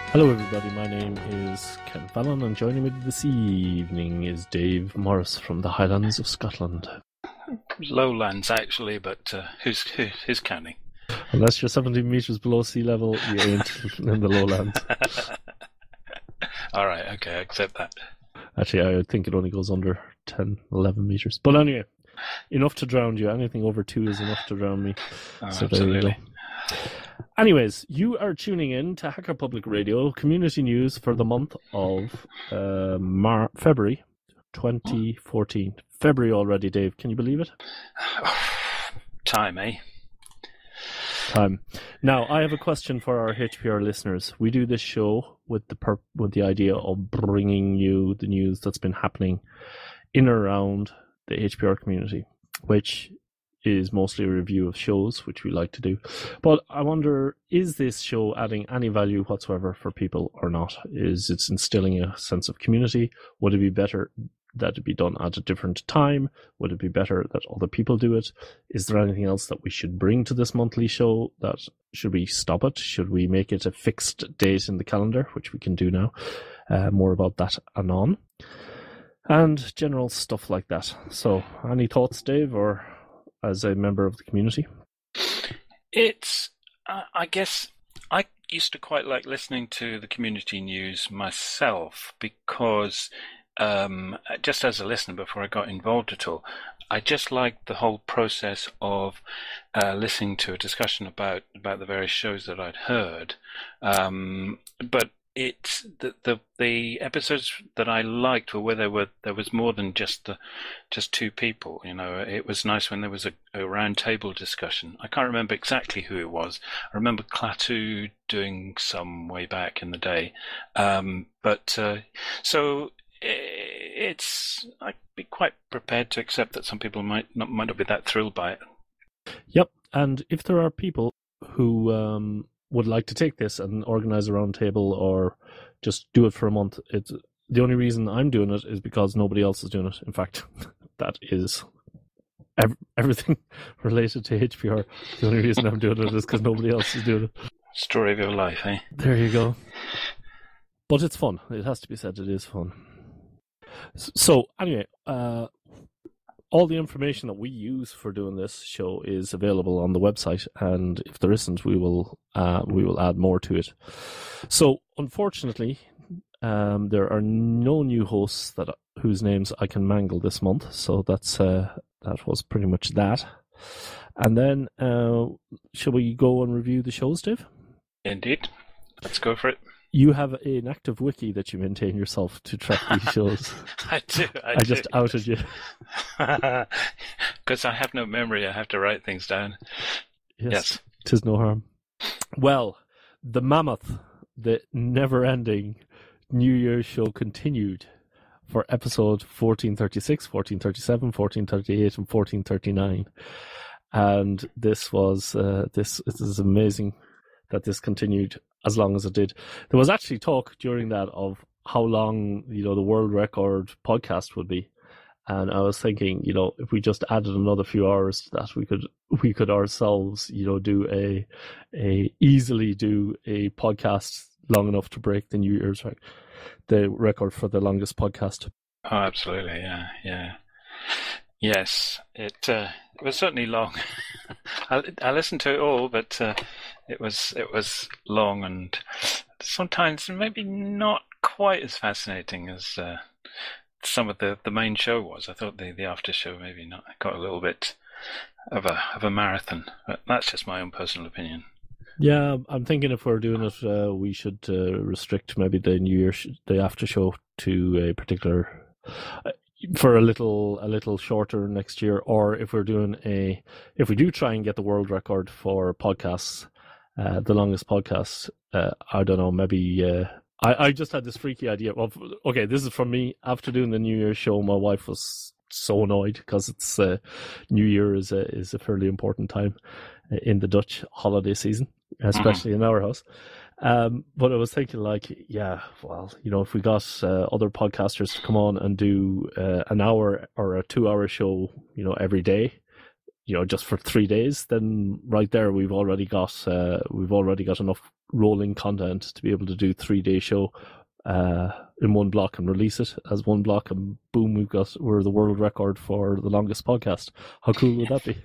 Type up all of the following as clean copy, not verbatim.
Hello everybody, my name is Ken Fallon and joining me this evening is Dave Morris from the Highlands of Scotland. Lowlands, actually, but who's counting? Unless you're 17 metres below sea level, you ain't in the lowlands. All right, okay, I accept that. Actually, I think it only goes under 10, 11 metres. But anyway, enough to drown you. Anything over 2 is enough to drown me. Oh, so absolutely. There you go. Anyways, you are tuning in to Hacker Public Radio, community news for the month of February 2014. February already, Dave. Can you believe it? Time, eh? Time. Now, I have a question for our HPR listeners. We do this show with the idea of bringing you the news that's been happening in or around the HPR community, which is mostly a review of shows, which we like to do. But I wonder, is this show adding any value whatsoever for people or not? Is it instilling a sense of community? Would it be better that it be done at a different time? Would it be better that other people do it? Is there anything else that we should bring to this monthly show? Should we stop it? Should we make it a fixed date in the calendar, which we can do now? More about that anon. And general stuff like that. So, any thoughts, Dave, or as a member of the community? It's, I guess, I used to quite like listening to the community news myself because just as a listener before I got involved at all, I just liked the whole process of listening to a discussion about the various shows that I'd heard. But it's the episodes that I liked were where there was more than just two people. You know, it was nice when there was a round table discussion. I can't remember exactly who it was. I remember Klaatu doing some way back in the day. So it's I'd be quite prepared to accept that some people might not be that thrilled by it. Yep, and if there are people who would like to take this and organize a round table or just do it for a month, it's the only reason I'm doing it is because nobody else is doing it. In fact, that is everything related to HPR. The only reason I'm doing it is because nobody else is doing it. Story of your life, eh? There you go. But it's fun. It has to be said, it is fun. So anyway, all the information that we use for doing this show is available on the website, and if there isn't, we will add more to it. So unfortunately, there are no new hosts whose names I can mangle this month. So that was pretty much that. And then, shall we go and review the shows, Dave? Indeed, let's go for it. You have an active wiki that you maintain yourself to track these shows. I do. I just outed you. Because I have no memory, I have to write things down. Yes. 'Tis no harm. Well, the mammoth, the never-ending New Year's show continued for episode 1436, 1437, 1438, and 1439. And this is amazing that this continued as long as it did. There was actually talk during that of how long, the world record podcast would be. And I was thinking, if we just added another few hours to that, we could ourselves, easily do a podcast long enough to break the New Year's the record for the longest podcast. Oh, absolutely. Yeah. Yes, it was certainly long. I listened to it all, but it was long and sometimes maybe not quite as fascinating as some of the main show was. I thought the after show maybe not got a little bit of a marathon, but that's just my own personal opinion. Yeah, I'm thinking if we're doing it, we should restrict maybe the New Year the after show to a particular. For a little shorter next year, or if we do try and get the world record for podcasts, the longest podcast, I don't know, maybe I just had this freaky idea. Well, okay, this is from me. After doing the New Year's show, my wife was so annoyed because it's New Year is a fairly important time in the Dutch holiday season, especially in our house. But I was thinking, if we got other podcasters to come on and do an hour or a 2 hour show, every day, just for 3 days, then right there we've already got enough rolling content to be able to do 3-day show in one block and release it as one block, and boom, we're the world record for the longest podcast. How cool would that be?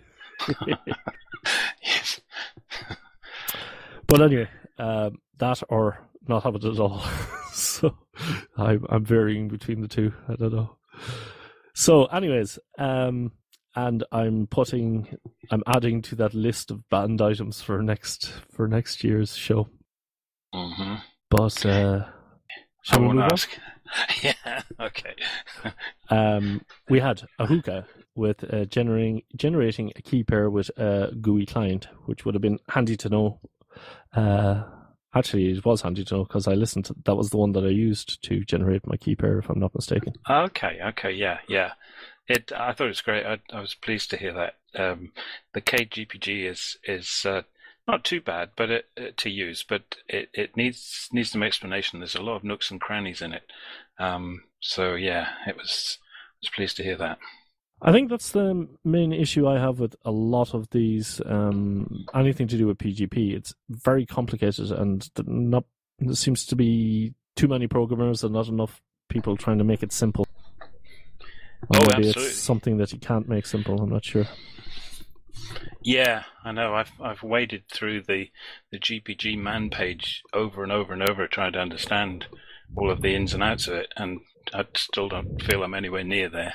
Yes. But anyway, that or not have it at all. So I'm varying between the two. I don't know. So anyways, and I'm adding to that list of banned items for next year's show. Mm-hmm. But shall we move on? Yeah, okay. We had a hookah with generating a key pair with a GUI client, which would have been handy to know. Actually, it was handy to know because I listened to that was the one that I used to generate my key pair, if I'm not mistaken. Okay, yeah. I thought it was great. I was pleased to hear that. The KGPG is not too bad, but to use, but it needs some explanation. There's a lot of nooks and crannies in it. So yeah, I was pleased to hear that. I think that's the main issue I have with a lot of these, anything to do with PGP. It's very complicated, and there seems to be too many programmers and not enough people trying to make it simple. Or maybe absolutely. It's something that you can't make simple. I'm not sure. Yeah, I know. I've waded through the GPG man page over and over and over, trying to understand all of the ins and outs of it, and I still don't feel I'm anywhere near there.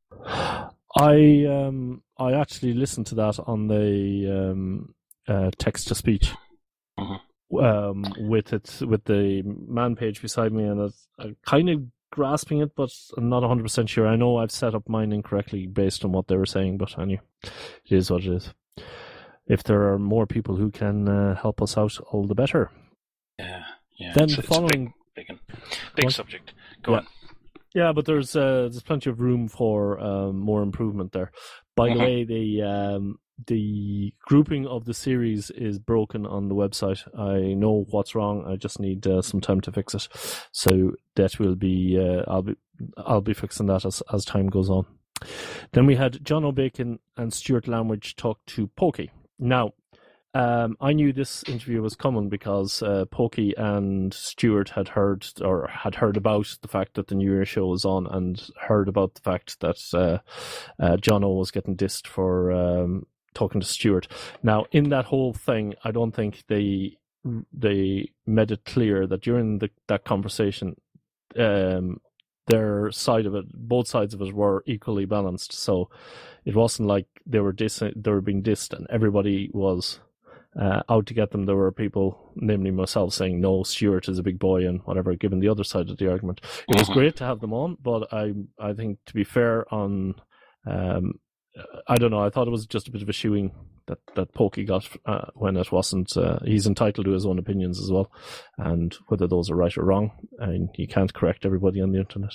I actually listened to that on the text to speech with the man page beside me, and I'm kind of grasping it, but I'm not 100% sure. I know I've set up mine incorrectly based on what they were saying, but anyway, it is what it is. If there are more people who can help us out, all the better. Yeah. Then it's the following big subject. Go on. Yeah, but there's plenty of room for more improvement there. By the way, the grouping of the series is broken on the website. I know what's wrong. I just need some time to fix it. So that will be I'll be fixing that as time goes on. Then we had John O'Bacon and Stuart Lamridge talk to Pokey. Now, I knew this interview was coming because Pokey and Stuart had heard about the fact that the New Year show was on, and heard about the fact that John O was getting dissed for talking to Stuart. Now, in that whole thing, I don't think they made it clear that during that conversation, their side of it, both sides of it, were equally balanced. So it wasn't like they were being dissed and everybody was out to get them. There were people, namely myself, saying no, Stuart is a big boy and whatever, given the other side of the argument. It was great to have them on, but I think, to be fair, on I don't know, I thought it was just a bit of a shoeing that Pokey got when it wasn't. He's entitled to his own opinions as well, and whether those are right or wrong, and you can't correct everybody on the internet.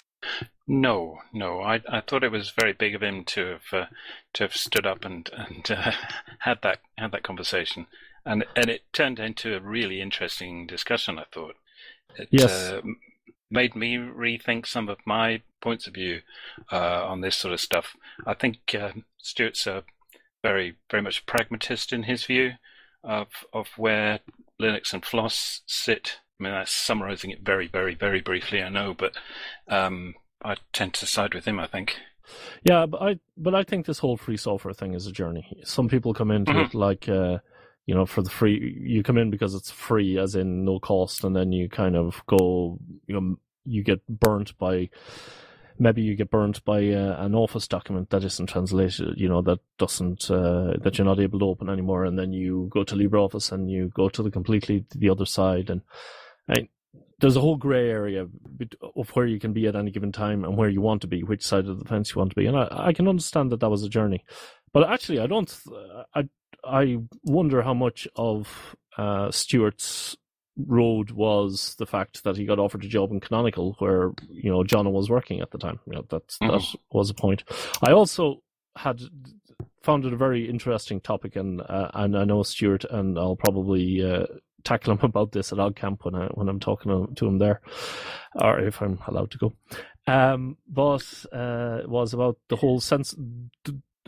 No. I thought it was very big of him to have stood up and had that conversation, and it turned into a really interesting discussion. I thought it made me rethink some of my points of view on this sort of stuff. I think Stuart's very very much a pragmatist in his view of where Linux and FLOSS sit. I mean, that's summarizing it very, very, very briefly, I know, but I tend to side with him, I think. Yeah, but I think this whole free software thing is a journey. Some people come into it like, for the free. You come in because it's free, as in no cost, and then you kind of go, you get burnt by. Maybe you get burnt by an Office document that isn't translated, that doesn't, that you're not able to open anymore, and then you go to LibreOffice and you go to the other side, and there's a whole grey area of where you can be at any given time and where you want to be, which side of the fence you want to be, and I can understand that was a journey, but actually I wonder how much of Stuart's road was the fact that he got offered a job in Canonical, where John was working at the time. That was a point. I also found it a very interesting topic, and I know Stuart, and I'll probably tackle him about this at OggCamp when I'm talking to him there, or if I'm allowed to go. But was about the whole sense.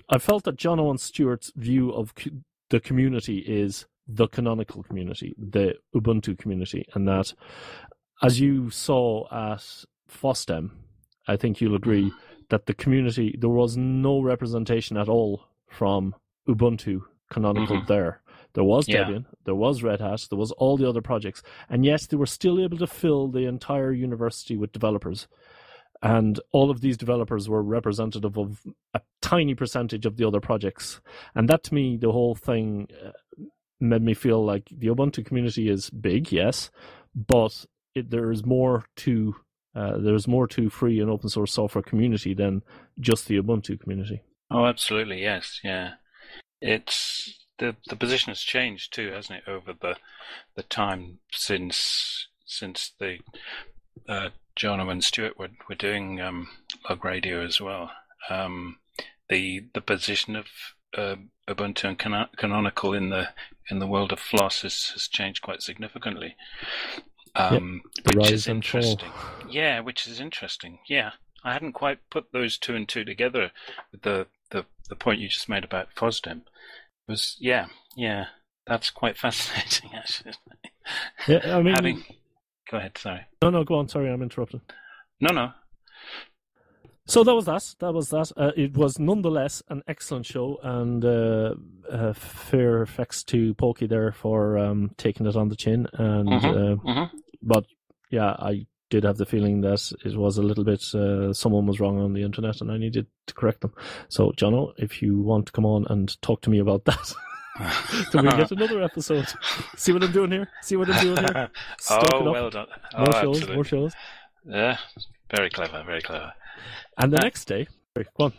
I felt that John Owen Stewart's view of the community is the canonical community, the Ubuntu community, and that, as you saw at FOSDEM, I think you'll agree that the community, there was no representation at all from Ubuntu canonical there. There was Debian, there was Red Hat, there was all the other projects, and yes, they were still able to fill the entire university with developers. And all of these developers were representative of a tiny percentage of the other projects. And that, to me, the whole thing made me feel like the Ubuntu community is big, yes, but there's more to free and open source software community than just the Ubuntu community. Oh, absolutely, yes, yeah. It's the position has changed too, hasn't it, over the time since the John Owen Stewart were doing Log Radio as well. The position of Ubuntu and Canonical in the world of FLOSS has changed quite significantly, which is interesting. Yeah, which is interesting. Yeah, I hadn't quite put those two and two together with the point you just made about FOSDEM. It was that's quite fascinating actually. Yeah, I mean. Go ahead, sorry. No, go on. Sorry, I'm interrupting. No. So that was that. It was nonetheless an excellent show, and fair effects to Pokey there for taking it on the chin. And but yeah, I did have the feeling that it was a little bit someone was wrong on the internet, and I needed to correct them. So, Jono, if you want to come on and talk to me about that. Then we get another episode. See what I'm doing here? Well done. More shows. Yeah, very clever, very clever. And the next day, go on.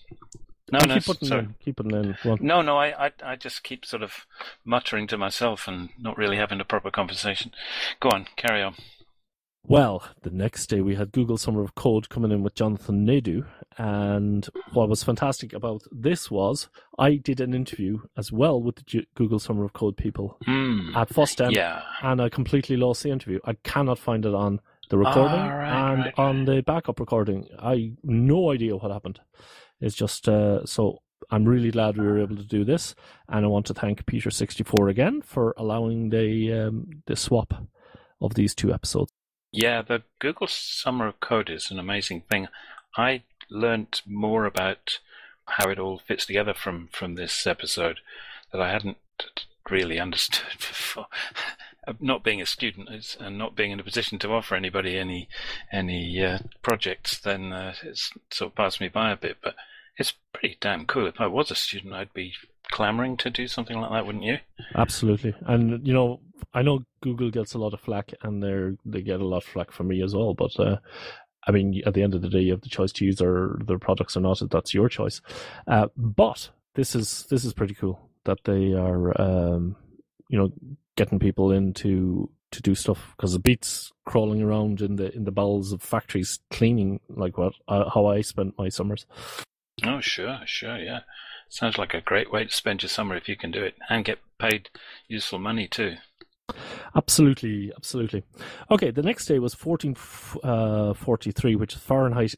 Keep putting in. Go on. No, I just keep sort of muttering to myself and not really having a proper conversation. Go on, carry on. Well, the next day we had Google Summer of Code coming in with Jonathan Naidoo, and what was fantastic about this was I did an interview as well with the Google Summer of Code people at FOSDEM, and I completely lost the interview. I cannot find it on the recording on the backup recording. I no idea what happened. It's just so I'm really glad we were able to do this, and I want to thank Peter64 again for allowing the swap of these two episodes. Yeah, the Google Summer of Code is an amazing thing. I learnt more about how it all fits together from this episode that I hadn't really understood before. Not being a student and not being in a position to offer anybody any projects, then it's sort of passed me by a bit. But it's pretty damn cool. If I was a student, I'd be clamoring to do something like that, wouldn't you? Absolutely. And I know Google gets a lot of flack, and they get a lot of flack from me as well. But I mean, at the end of the day, you have the choice to use their products or not. That's your choice. But this is pretty cool that they are getting people in to do stuff, because it beats crawling around in the bowels of factories cleaning, like how I spent my summers. Oh, sure, yeah. Sounds like a great way to spend your summer if you can do it, and get paid useful money too. Absolutely. Okay, the next day was 1443, which is Fahrenheit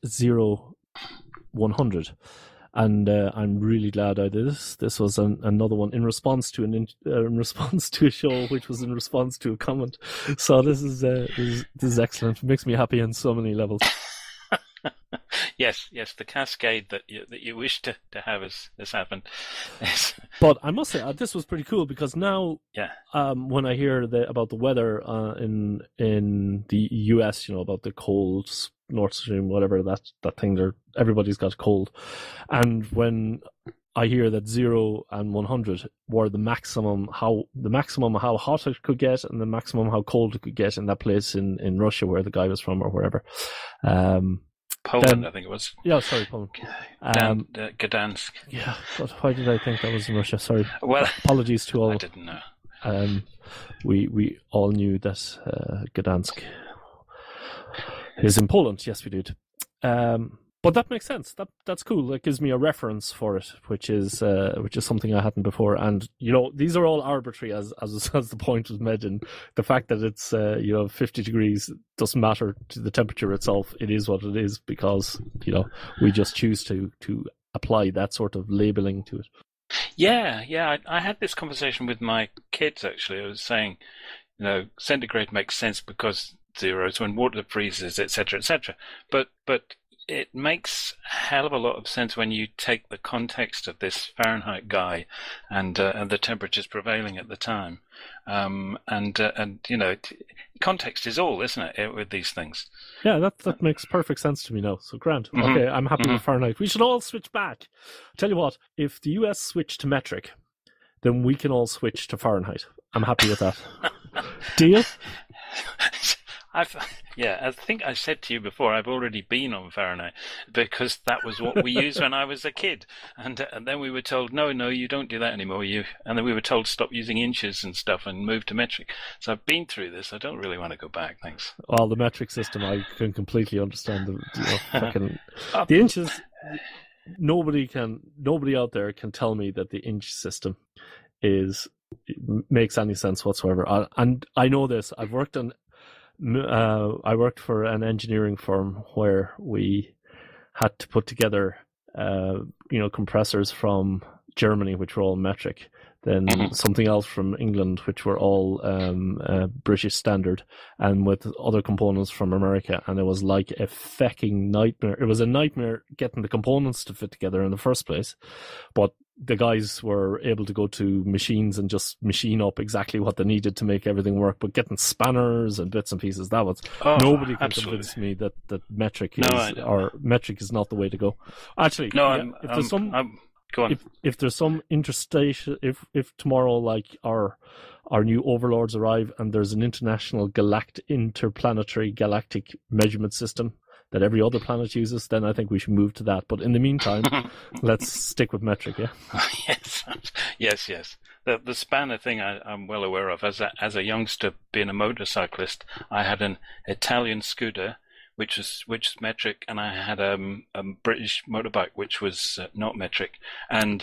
0100. And I'm really glad I did this. This was another one in response to a show, which was in response to a comment. So this is excellent. It makes me happy on so many levels. Yes, the cascade that you wish to have has happened. Yes. But I must say, this was pretty cool, because now, when I hear about the weather in the US, about the cold Nord Stream, whatever that thing there, everybody's got a cold, and when I hear that 0 and 100 were the maximum how hot it could get and the maximum how cold it could get in that place in Russia where the guy was from, or wherever. Poland, I think it was. Yeah, sorry, Poland. Gdansk. Yeah, but why did I think that was in Russia? Sorry. Well, apologies to all. I didn't know. We all knew that Gdansk is in Poland. Yes, we did. But that makes sense. That's cool. That gives me a reference for it, which is something I hadn't before. And these are all arbitrary, as the point was made. And the fact that it's 50 degrees doesn't matter to the temperature itself. It is what it is, because we just choose to apply that sort of labeling to it. Yeah. I had this conversation with my kids, actually. I was saying, centigrade makes sense because zeros when water freezes, etc., etc. But it makes a hell of a lot of sense when you take the context of this Fahrenheit guy and the temperatures prevailing at the time. Context is all, isn't it, with these things? Yeah, that makes perfect sense to me now. So, Grant, okay, I'm happy with Fahrenheit. We should all switch back. Tell you what, if the US switch to metric, then we can all switch to Fahrenheit. I'm happy with that. Deal? I think I said to you before, I've already been on Fahrenheit because that was what we used when I was a kid. And then we were told, no, you don't do that anymore. And then we were told stop using inches and stuff and move to metric. So I've been through this. I don't really want to go back, thanks. Well, the metric system, I can completely understand. The inches, nobody out there can tell me that the inch system makes any sense whatsoever. And I know this. I worked for an engineering firm where we had to put together, compressors from Germany, which were all metric, then something else from England, which were all British standard, and with other components from America. And it was like a fecking nightmare. It was a nightmare getting the components to fit together in the first place. But the guys were able to go to machines and just machine up exactly what they needed to make everything work. But getting spanners and bits and pieces, nobody can convince me that metric is not the way to go. Actually, go on. If there's some interstation, if tomorrow, like our new overlords arrive and there's an international interplanetary galactic measurement system that every other planet uses, then I think we should move to that. But in the meantime, let's stick with metric, yeah? Yes. The spanner thing I'm well aware of. As a youngster being a motorcyclist, I had an Italian scooter, which is metric, and I had a British motorbike, which was not metric. And,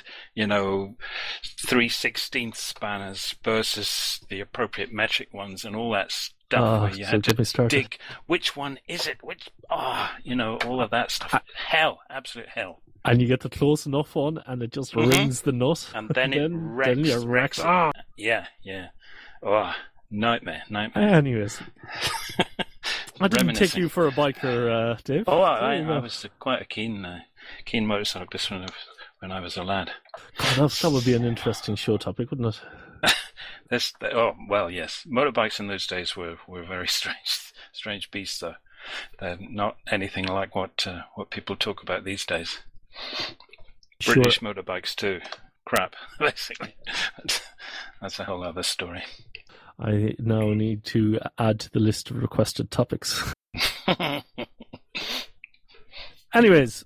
3/16 spanners versus the appropriate metric ones and all that stuff. Where you had to dig, which one is it? All of that stuff. Hell, absolute hell. And you get the close enough one, and it just rings the nut. And then it wrecks. Oh. Yeah. Oh, nightmare. Anyways. I didn't take you for a biker, Dave. Oh, I was quite a keen motorcyclist when I was a lad. God, that would be an interesting show topic, wouldn't it? Yes. Motorbikes in those days were very strange beasts, though. They're not anything like what people talk about these days. Sure. British motorbikes too. Crap, basically. That's a whole other story. I now need to add to the list of requested topics. Anyways,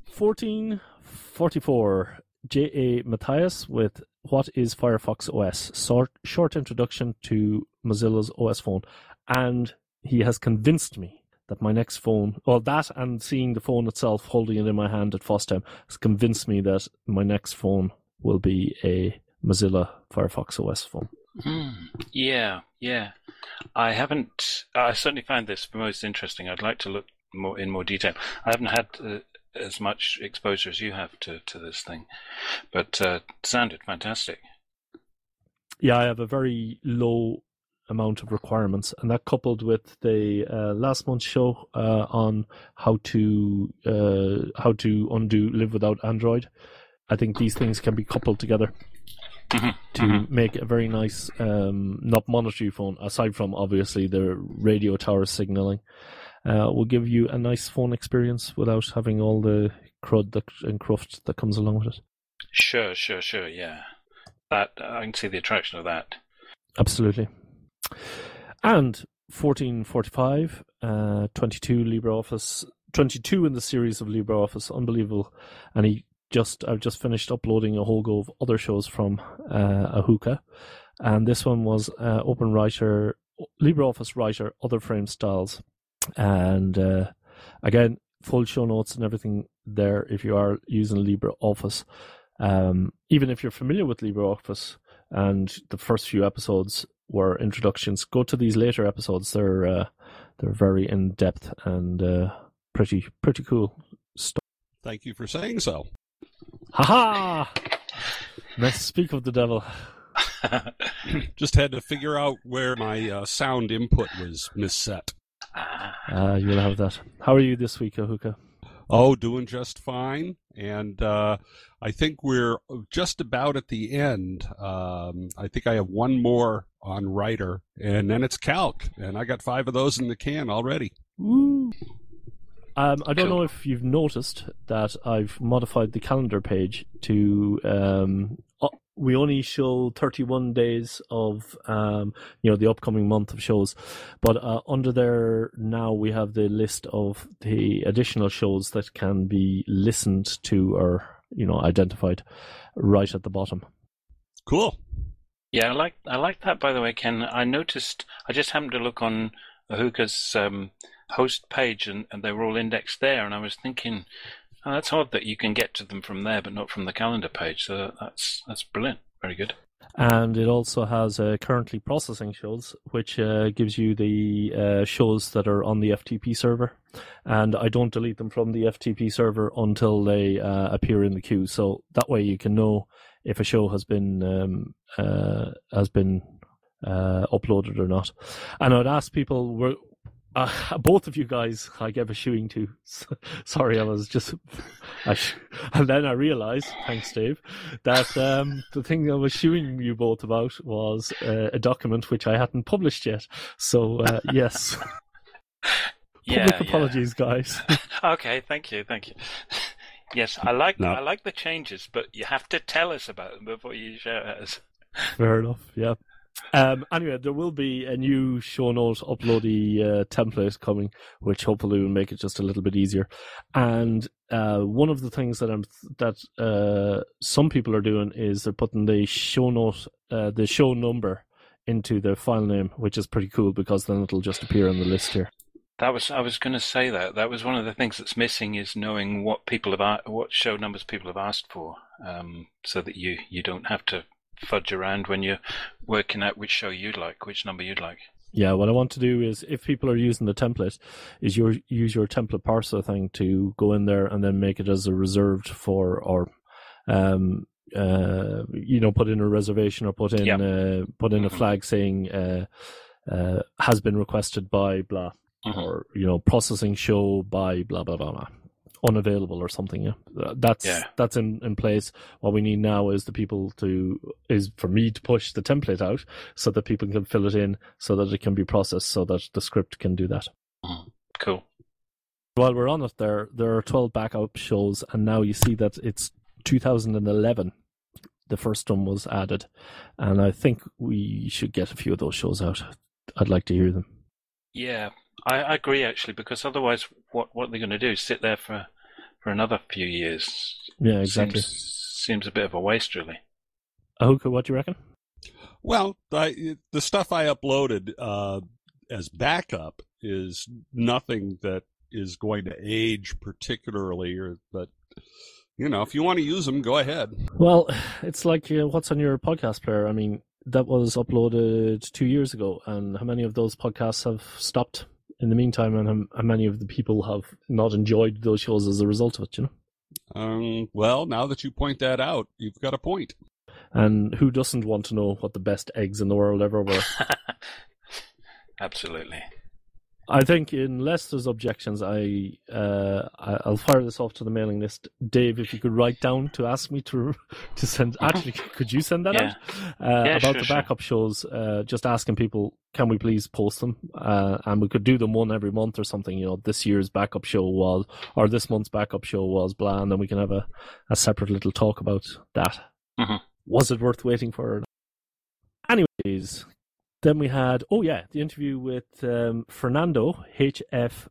1444, J.A. Matthias with What is Firefox OS? Short introduction to Mozilla's OS phone. And he has convinced me that my next phone, that and seeing the phone itself, holding it in my hand at FOSDEM, has convinced me that my next phone will be a Mozilla Firefox OS phone. Yeah. I certainly found this most interesting. I'd like to look in more detail. I haven't had as much exposure as you have to this thing, but sounded fantastic. Yeah, I have a very low amount of requirements, and that coupled with the last month's show on how to undo Live Without Android, I think these things can be coupled together to make a very nice, not monetary phone, aside from obviously the radio tower signaling, will give you a nice phone experience without having all the crud and cruft that comes along with it. Sure, yeah. That I can see the attraction of that. Absolutely. And 1445, 22 LibreOffice, 22 in the series of LibreOffice, unbelievable. And I've just finished uploading a whole go of other shows from Ahuka, and this one was OpenWriter, LibreOffice Writer, Other Frame Styles, and again, full show notes and everything there if you are using LibreOffice. Even if you're familiar with LibreOffice and the first few episodes were introductions, go to these later episodes. They're very in depth and pretty cool stuff. Thank you for saying so. Ha-ha! Let's speak of the devil. Just had to figure out where my sound input was misset. You'll have that. How are you this week, Ahuka? Oh, doing just fine. And I think we're just about at the end. I think I have one more on writer, and then it's calc. And I got 5 of those in the can already. Woo! I don't know if you've noticed that I've modified the calendar page to we only show 31 days of the upcoming month of shows, but under there now we have the list of the additional shows that can be listened to or identified right at the bottom. Cool. Yeah, I like that, by the way, Ken. I noticed, I just happened to look on Ahuka's host page, and they were all indexed there, and I was thinking, oh, that's odd that you can get to them from there but not from the calendar page. So that's brilliant. Very good. And it also has currently processing shows, which gives you the shows that are on the FTP server. And I don't delete them from the FTP server until they appear in the queue. So that way you can know if a show has been uploaded or not. And I'd ask people, both of you guys I gave a shoeing to. Sorry, I was just... and then I realised, thanks Dave, that the thing I was shoeing you both about was a document which I hadn't published yet. So, yes. Public apologies, guys. Okay, thank you. Yes, I like the changes, but you have to tell us about them before you share us. Fair enough, yeah. Anyway, there will be a new show note uploady template coming, which hopefully will make it just a little bit easier. And one of the things that some people are doing is they're putting the show note, the show number into their file name, which is pretty cool because then it'll just appear on the list here. I was going to say that was one of the things that's missing, is knowing what show numbers people have asked for, so that you don't have to fudge around when you're working out which number you'd like. Yeah, what I want to do is, if people are using the template, is use your template parser thing to go in there and then make it as a reserved for, or put in a reservation, or put in a flag saying has been requested by blah, or processing show by blah blah blah blah. Unavailable or something. Yeah, that's in place. What we need now is for me to push the template out so that people can fill it in, so that it can be processed, so that the script can do that. Cool. While we're on it, there are 12 backup shows, and now you see that it's 2011. The first one was added, and I think we should get a few of those shows out. I'd like to hear them. Yeah. I agree, actually, because otherwise what they're going to do is sit there for another few years. Yeah, exactly. Seems a bit of a waste, really. Ahuka, what do you reckon? Well, the stuff I uploaded as backup is nothing that is going to age particularly, but if you want to use them, go ahead. Well, it's like what's on your podcast player. I mean, that was uploaded 2 years ago, and how many of those podcasts have stopped in the meantime, and how many of the people have not enjoyed those shows as a result of it, Well, now that you point that out, you've got a point. And who doesn't want to know what the best eggs in the world ever were? Absolutely. I think unless there's objections, I'll fire this off to the mailing list. Dave, if you could write down to ask me to send. Actually, could you send that out? About the backup shows, just asking people, can we please post them? And we could do them one every month or something. This year's backup show was, or this month's backup show was blah, and then we can have a separate little talk about that. Mm-hmm. Was it worth waiting for? Anyways. Then we had, the interview with Fernando H.F.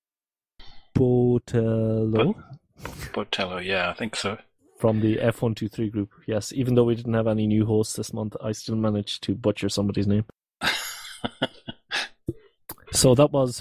Botello. Botello, yeah, I think so. From the F123 group, yes. Even though we didn't have any new hosts this month, I still managed to butcher somebody's name. So that was,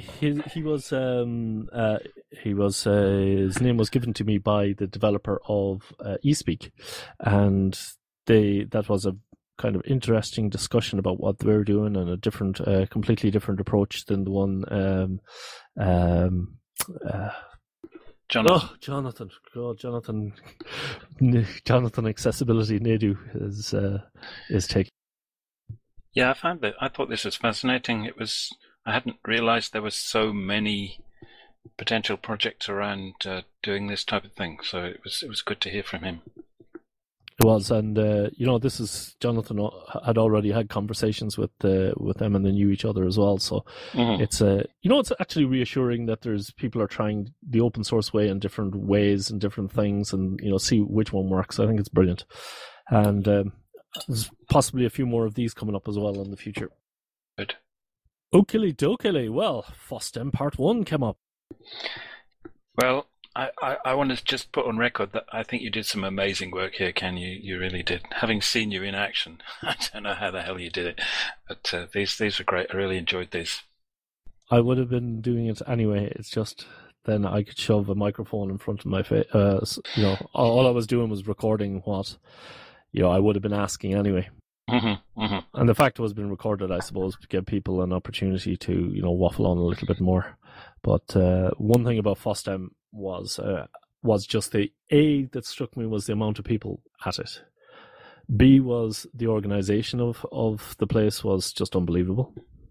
his name was given to me by the developer of eSpeak. And that was a kind of interesting discussion about what they were doing, and a completely different approach than the one Jonathan. Oh, Jonathan. God, Jonathan Accessibility Nadu is taking. Yeah, I thought this was fascinating. I hadn't realized there were so many potential projects around doing this type of thing. So it was good to hear from him. It was, and this is Jonathan had already had conversations with them, and they knew each other as well. So it's it's actually reassuring that there's people are trying the open source way in different ways and different things, and see which one works. I think it's brilliant, and there's possibly a few more of these coming up as well in the future. Good. Okily dokily. Well, FOSDEM Part 1 came up. Well, I want to just put on record that I think you did some amazing work here, Ken. You really did. Having seen you in action, I don't know how the hell you did it, but these were great. I really enjoyed these. I would have been doing it anyway. It's just then I could shove a microphone in front of my face. All I was doing was recording what I would have been asking anyway. And the fact it was being recorded, I suppose, to give people an opportunity to waffle on a little bit more. But one thing about FOSDEM was just the A that struck me was the amount of people at it. B was the organization of the place was just unbelievable.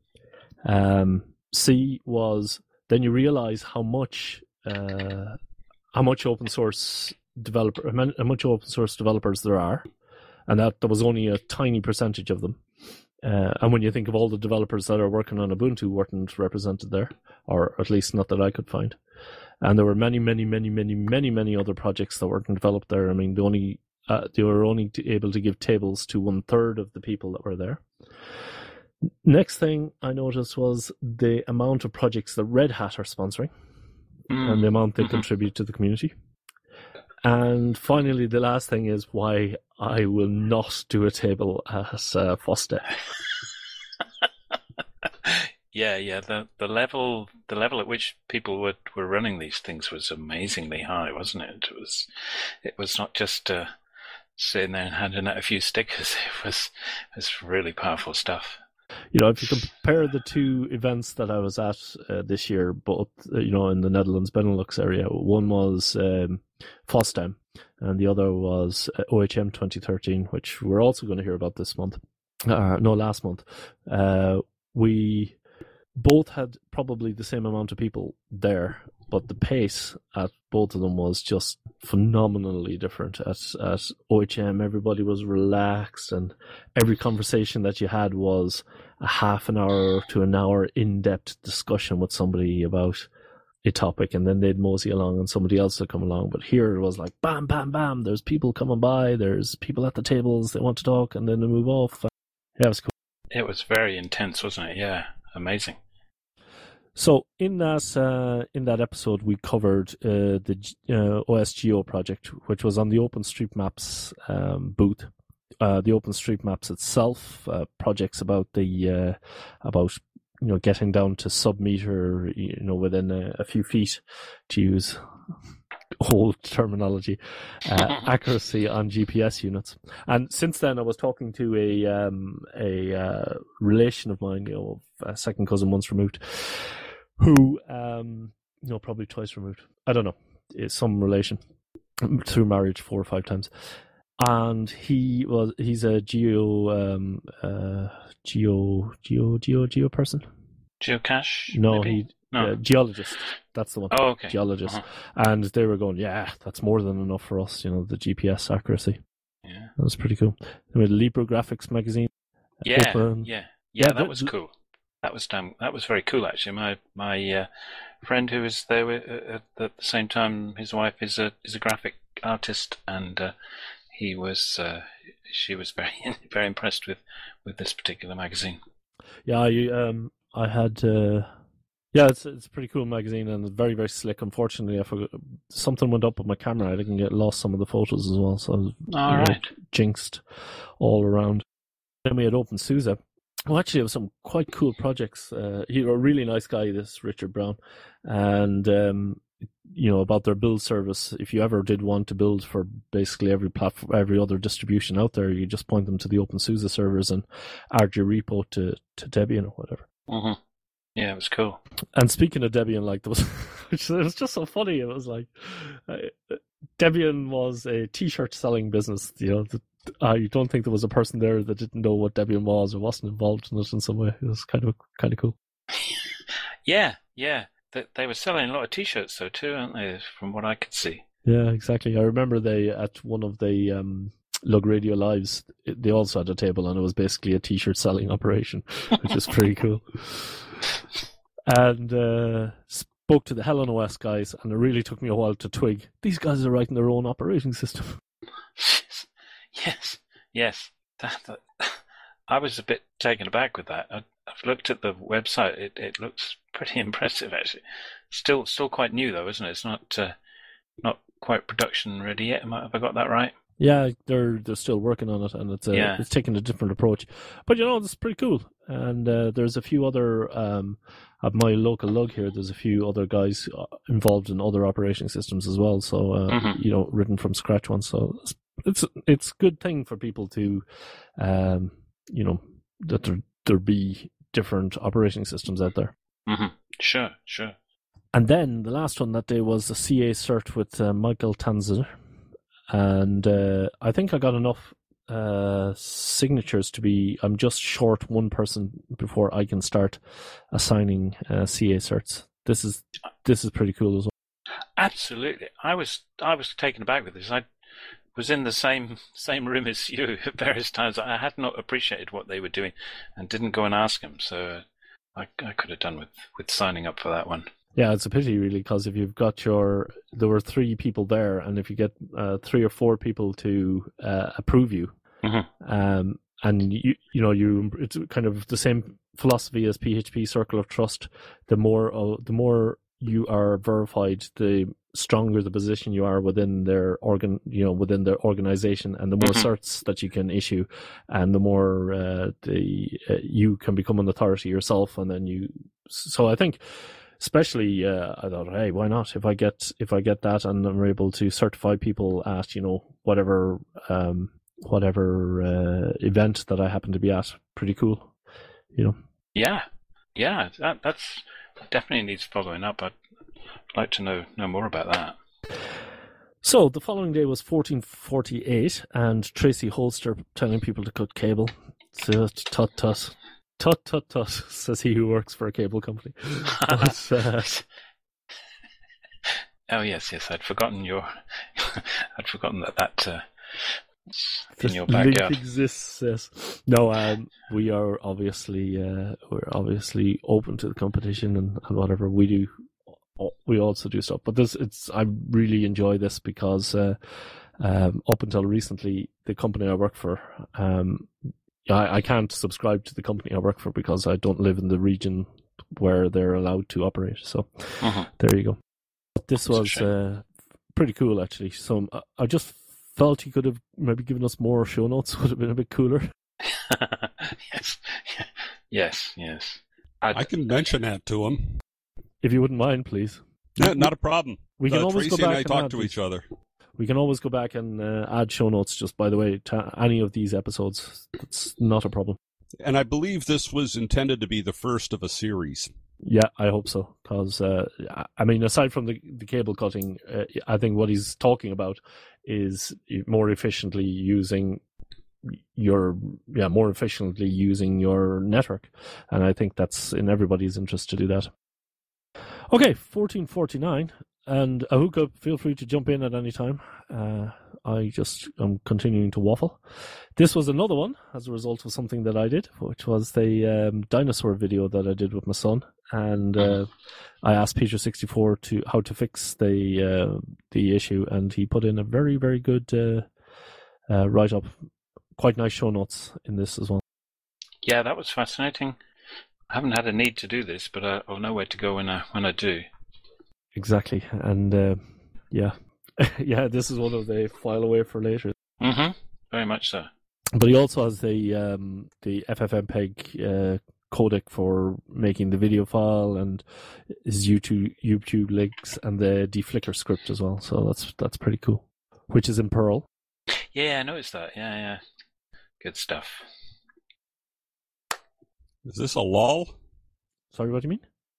C was then you realize how much open source developers there are, and that there was only a tiny percentage of them. And when you think of all the developers that are working on Ubuntu weren't represented there, or at least not that I could find. And there were many, many, many, many, many, many other projects that weren't developed there. I mean, they were only able to give tables to 1/3 of the people that were there. Next thing I noticed was the amount of projects that Red Hat are sponsoring and the amount they contribute to the community. And finally, the last thing is why I will not do a table as FOSDEM. Yeah. The level at which people were running these things was amazingly high, wasn't it? It was not just sitting there and handing out a few stickers. It was really powerful stuff. If you compare the two events that I was at this year, both in the Netherlands, Benelux area, one was FOSDEM and the other was OHM 2013, which we're also going to hear about this month. Last month. We both had probably the same amount of people there, but the pace at both of them was just phenomenally different. At OHM, everybody was relaxed, and every conversation that you had was a half an hour to an hour in-depth discussion with somebody about a topic, and then they'd mosey along and somebody else would come along. But here it was like bam, bam, bam. There's people coming by. There's people at the tables. They want to talk, and then they move off. Yeah, it was cool. It was very intense, wasn't it? Yeah, amazing. So in that episode, we covered the OSGeo project, which was on the OpenStreetMaps booth. The OpenStreetMaps itself, projects about the getting down to sub-meter, within a few feet, to use old terminology, accuracy on GPS units. And since then, I was talking to a relation of mine, a second cousin once removed, who, probably twice removed. I don't know, is some relation through marriage 4 or 5 times. And he's a geo person. Geocache? No, maybe? geologist. That's the one. Oh, okay. Geologist. And they were going, yeah, that's more than enough for us, the GPS accuracy. Yeah. That was pretty cool. They made a LibreGraphics magazine. Yeah, that was cool. That was very cool, actually. My friend who was there at the same time, his wife is a graphic artist, and she was very very impressed with this particular magazine. Yeah, I had. It's a pretty cool magazine and very, very slick. Unfortunately, I forgot something went up with my camera. I didn't get lost some of the photos as well, so I was jinxed all around. Then we had OpenSUSE. Well, actually, it was some quite cool projects. He's a really nice guy, this Richard Brown, and about their build service. If you ever did want to build for basically every platform, every other distribution out there, you just point them to the OpenSUSE servers and add your repo to Debian or whatever. Mm-hmm. Yeah, it was cool. And speaking of Debian, like there was, it was just so funny. It was like Debian was a T-shirt selling business. I don't think there was a person there that didn't know what Debian was or wasn't involved in it in some way. It was kind of cool. Yeah. They were selling a lot of T-shirts though too, aren't they? From what I could see. Yeah, exactly. I remember they at one of the Lug Radio Lives, they also had a table, and it was basically a T-shirt selling operation, which is pretty cool. And spoke to the Helen OS guys, and it really took me a while to twig. These guys are writing their own operating system. Yes. That, I was a bit taken aback with that. I've looked at the website. It looks pretty impressive, actually. Still quite new though, isn't it? It's not quite production ready yet. Have I got that right? Yeah, they're still working on it, and it's taking a different approach. But it's pretty cool. And there's a few other at my local lug here. There's a few other guys involved in other operating systems as well. So written from scratch ones. So it's a good thing for people to that there be different operating systems out there. Mm-hmm. Sure. And then the last one that day was the CA cert with Michael Tanzer. And I think I got enough signatures to be. I'm just short one person before I can start assigning CA certs. This is pretty cool as well. Absolutely, I was taken aback with this. I was in the same room as you at various times. I had not appreciated what they were doing, and didn't go and ask them. So I could have done with signing up for that one. Yeah, it's a pity, really, because if you've got there were 3 people there, and if you get 3 or 4 people to approve you, mm-hmm. And it's kind of the same philosophy as PHP Circle of Trust. The more you are verified, the stronger the position you are within their within their organization, and the more mm-hmm. certs that you can issue, and the more you can become an authority yourself, and then So I think. Especially, I thought, hey, why not? If I get that, and I'm able to certify people at whatever event that I happen to be at, pretty cool, Yeah, that's definitely needs following up. I'd like to know more about that. So the following day was 1448, and Tracy Holster telling people to cut cable. So Tut, says he who works for a cable company. But, oh yes, I'd forgotten that in your backyard link exists. Yes. No, we are obviously open to the competition and whatever we do. We also do stuff, but I really enjoy this because up until recently, the company I work for. I can't subscribe to the company I work for because I don't live in the region where they're allowed to operate. So There you go. But this was pretty cool, actually. So I just felt he could have maybe given us more show notes. Would have been a bit cooler. Yes. I can mention that to him. If you wouldn't mind, please. Yeah, not a problem. We can always Tracy go back and I talk to each other. We can always go back and add show notes, just by the way, to any of these episodes. That's not a problem. And I believe this was intended to be the first of a series. Yeah, I hope so. Because, aside from the cable cutting, I think what he's talking about is more efficiently using your network. And I think that's in everybody's interest to do that. Okay, 1449. And Ahuka, feel free to jump in at any time. I'm continuing to waffle. This was another one as a result of something that I did, which was the dinosaur video that I did with my son. And I asked Peter64 how to fix the issue, and he put in a very, very good write-up. Quite nice show notes in this as well. Yeah, that was fascinating. I haven't had a need to do this, but I'll know where to go when I do. Exactly, and this is one of the file away for later. Mm-hmm. Very much so. But he also has the FFmpeg codec for making the video file, and his YouTube links, and the deflicker script as well. So that's pretty cool. Which is in Perl. Yeah, I noticed that. Yeah. Good stuff. Is this a lull? Sorry, what do you mean?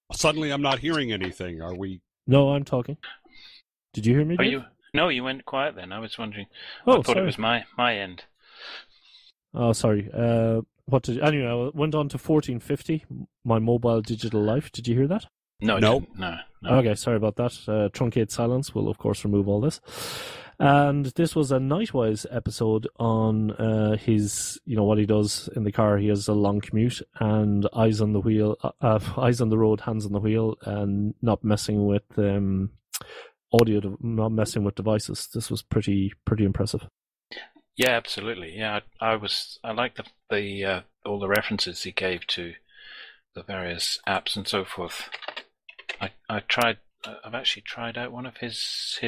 Suddenly I'm not hearing anything. Are we? No, I'm talking. Did you hear me, Are Dave? you? No, you went quiet then. I was wondering. Oh, I thought sorry. it was my end. Oh, sorry. Anyway, I went on to 1450, my mobile digital life. Did you hear that? No, Nope. no. Okay, sorry about that. Truncate silence will, of course, remove all this. And this was a Nightwise episode on his, what he does in the car. He has a long commute and eyes on the wheel, eyes on the road, hands on the wheel, and not messing with audio, not messing with devices. This was pretty impressive. Yeah, absolutely. Yeah, I like the all the references he gave to the various apps and so forth. I've actually tried out one of his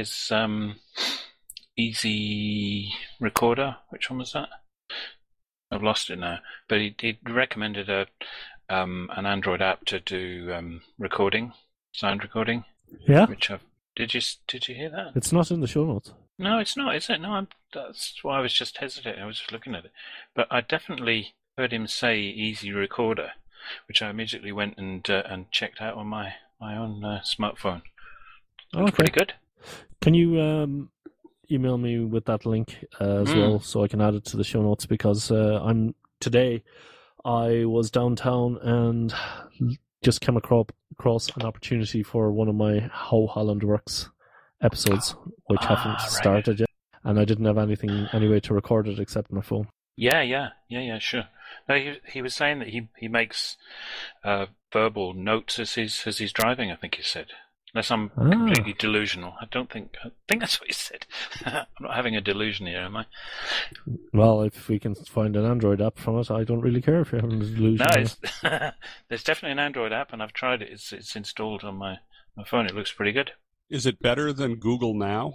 Easy Recorder. Which one was that? I've lost it now. But he recommended an Android app to do recording, sound recording. Yeah. Did you hear that? It's not in the show notes. No, it's not, is it? No, that's why I was just hesitating. I was just looking at it. But I definitely heard him say Easy Recorder, which I immediately went and checked out on my own smartphone. Looks pretty good. Can you email me with that link as well so I can add it to the show notes? Because today I was downtown and just came across an opportunity for one of my How Holland Works episodes, which haven't started yet, and I didn't have any way to record it except my phone. Yeah, sure. No, he was saying that he makes verbal notes as he's driving. I think he said, unless I'm completely delusional. I think that's what he said. I'm not having a delusion here, am I? Well, if we can find an Android app from it, I don't really care if you're having a delusion. No, there's definitely an Android app, and I've tried it. It's installed on my phone. It looks pretty good. Is it better than Google Now?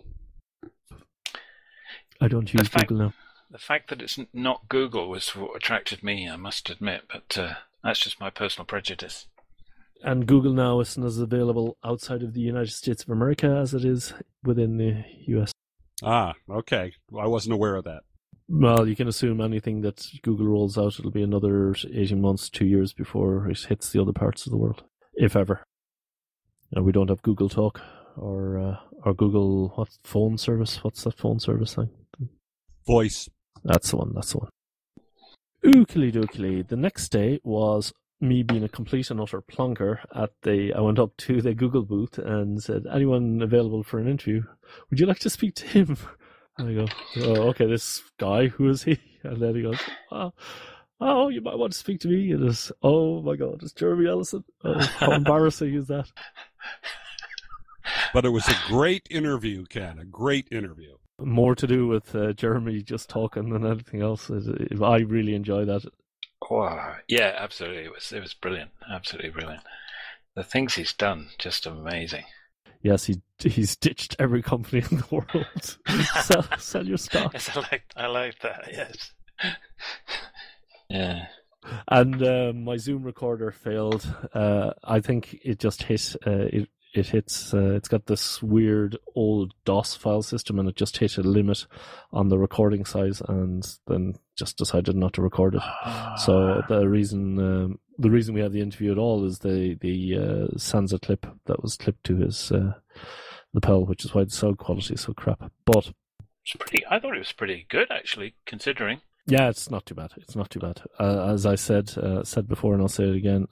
I don't use Google Now. The fact that it's not Google was what attracted me, I must admit, but that's just my personal prejudice. And Google Now isn't as available outside of the United States of America as it is within the US. Ah, okay. I wasn't aware of that. Well, you can assume anything that Google rolls out, it'll be another 18 months, 2 years before it hits the other parts of the world, if ever. And we don't have Google Talk or Google phone service. What's that phone service thing? Voice. That's the one. Ookily dookily. The next day was me being a complete and utter plonker I went up to the Google booth and said, anyone available for an interview? Would you like to speak to him? And I go, oh, okay, this guy, who is he? And then he goes, oh, you might want to speak to me. And it's, oh my God, it's Jeremy Ellison. Oh, how embarrassing is that? But it was a great interview, Ken. A great interview. More to do with Jeremy just talking than anything else. I really enjoy that. Wow. Yeah, absolutely. It was brilliant. Absolutely brilliant. The things he's done, just amazing. Yes, he's ditched every company in the world. sell your stock. Yes, I like that. Yes. Yeah. And my Zoom recorder failed. I think it just hit. It hits. It's got this weird old DOS file system, and it just hit a limit on the recording size, and then just decided not to record it. So the reason we have the interview at all is the Sansa clip that was clipped to his lapel, which is why the sound quality is so crap. But I thought it was pretty good, actually, considering. Yeah, it's not too bad. It's not too bad. As I said before, and I'll say it again.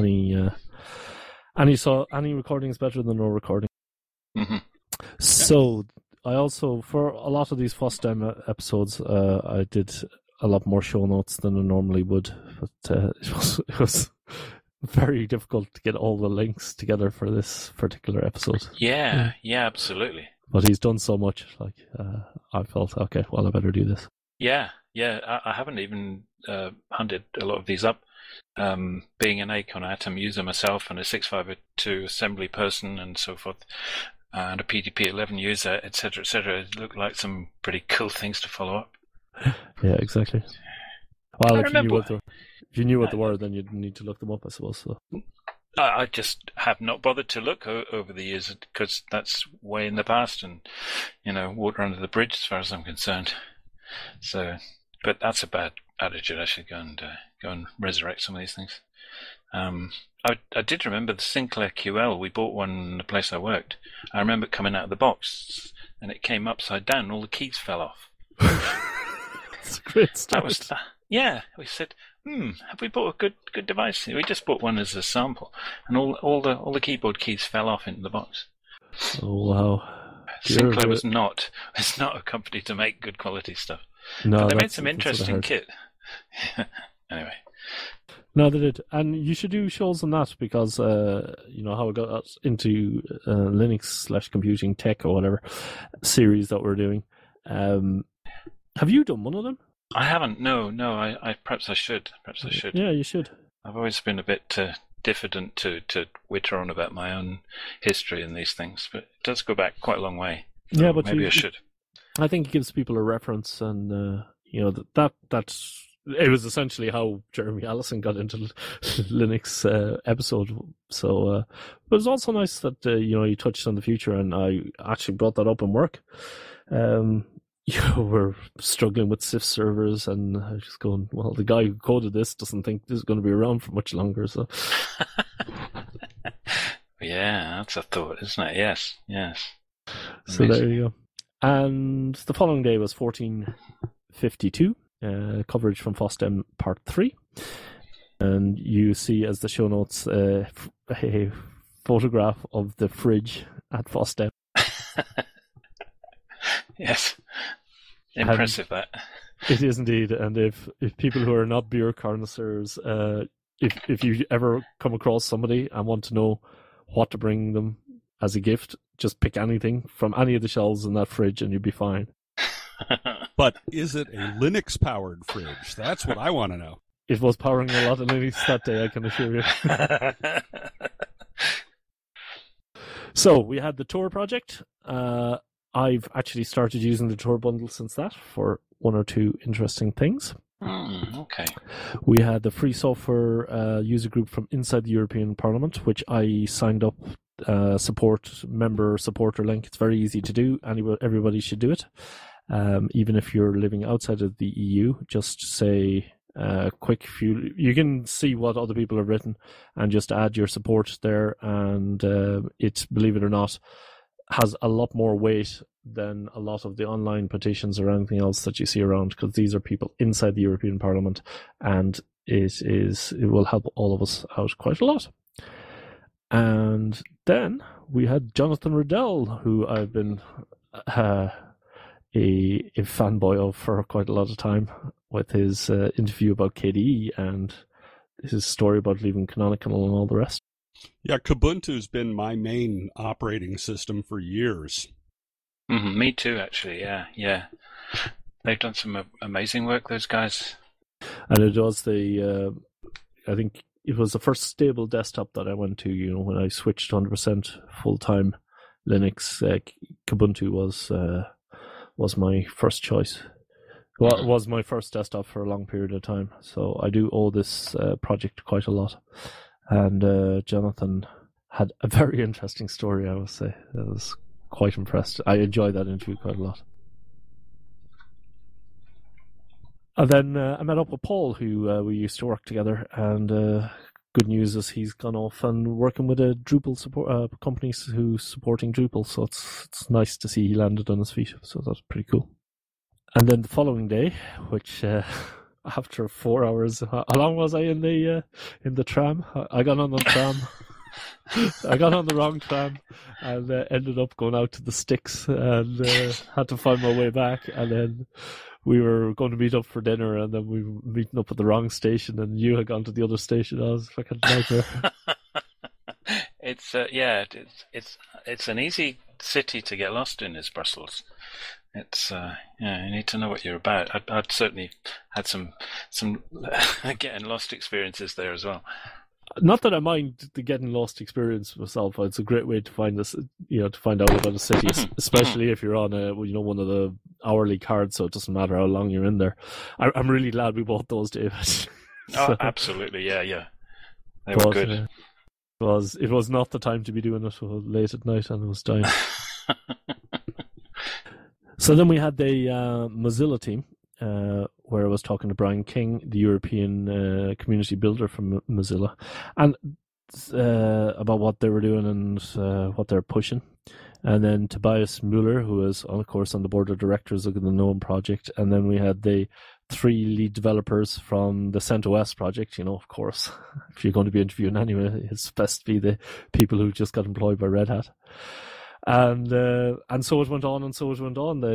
Any recording is better than no recording. Mm-hmm. So I also, for a lot of these FOSDEM episodes, I did a lot more show notes than I normally would. But it was very difficult to get all the links together for this particular episode. Yeah, absolutely. But he's done so much. I felt, okay, well, I better do this. Yeah. I haven't even hunted a lot of these up. Being an Acorn Atom user myself and a 652 assembly person and so forth, and a PDP-11 user, etc., it looked like some pretty cool things to follow up. Yeah, exactly. Well, if you knew what they were, then you'd need to look them up, I suppose. So. I just have not bothered to look over the years because that's way in the past and, water under the bridge as far as I'm concerned. So, but that's a bad attitude. I should go and resurrect some of these things. I did remember the Sinclair QL. We bought one in the place I worked. I remember it coming out of the box, and it came upside down. And all the keys fell off. It's a great start. That was yeah. We said, have we bought a good device? We just bought one as a sample, and all the keyboard keys fell off into the box. Oh wow! Sinclair was not a company to make good quality stuff. No, but they made some interesting kit. Anyway. No, they did, and you should do shows on that because how it got into Linux/computing tech or whatever series that we're doing. Have you done one of them? I haven't. No. I perhaps I should. Yeah, you should. I've always been a bit diffident to witter on about my own history in these things, but it does go back quite a long way. So yeah, but maybe I should. I think it gives people a reference, and that's. It was essentially how Jeremy Allison got into Linux episode. So, but it's also nice that you touched on the future, and I actually brought that up in work. We're struggling with CIF servers, and I was just going, well, the guy who coded this doesn't think this is going to be around for much longer. So, yeah, that's a thought, isn't it? Yes. So there you go. And the following day was 1452. Coverage from FOSDEM Part 3. And you see, as the show notes, a photograph of the fridge at FOSDEM. Yes. Impressive, that. It is indeed. And if people who are not beer connoisseurs, if you ever come across somebody and want to know what to bring them as a gift, just pick anything from any of the shelves in that fridge and you'll be fine. But is it a Linux-powered fridge? That's what I want to know. It was powering a lot of Linux that day, I can assure you. So, we had the Tor project. I've actually started using the Tor bundle since that for one or two interesting things. Okay. We had the free software user group from inside the European Parliament, which I signed up supporter link. It's very easy to do. Everybody should do it. Even if you're living outside of the EU, just say quick few. You can see what other people have written and just add your support there. And it, believe it or not, has a lot more weight than a lot of the online petitions or anything else that you see around, because these are people inside the European Parliament, and it will help all of us out quite a lot. And then we had Jonathan Riddell, who I've been a fanboy of for quite a lot of time, with his interview about KDE and his story about leaving Canonical and all the rest. Yeah, Kubuntu's been my main operating system for years. Mm-hmm, me too, actually. Yeah. They've done some amazing work, those guys. And it was I think it was the first stable desktop that I went to. When I switched 100% full-time Linux, Kubuntu was my first choice. Well, it was my first desktop for a long period of time. So I do owe this project quite a lot. And Jonathan had a very interesting story, I would say. I was quite impressed. I enjoyed that interview quite a lot. And then I met up with Paul, who we used to work together. And good news is he's gone off and working with a Drupal support company who's supporting Drupal. So it's nice to see he landed on his feet. So that's pretty cool. And then the following day, which after 4 hours, how long was I in the tram? I got on the tram. I got on the wrong tram and ended up going out to the sticks and had to find my way back. And then we were going to meet up for dinner, and then we were meeting up at the wrong station, and you had gone to the other station. I was like a nightmare. It's an easy city to get lost in, is Brussels. It's you need to know what you're about. I'd certainly had some getting lost experiences there as well. Not that I mind the getting lost experience myself. It's a great way to find this, to find out about a city, especially if you're on one of the hourly cards, so it doesn't matter how long you're in there. I'm really glad we bought those, David. Oh, absolutely, yeah. They were good. It was not the time to be doing it late at night, and it was dying. So then we had the Mozilla team, where I was talking to Brian King, the European community builder from Mozilla, and about what they were doing and what they're pushing. And then Tobias Mueller, who is, of course, on the board of directors of the GNOME project. And then we had the 3 lead developers from the CentOS project. Of course, if you're going to be interviewing anyway, it's best to be the people who just got employed by Red Hat. And so it went on, and so it went on.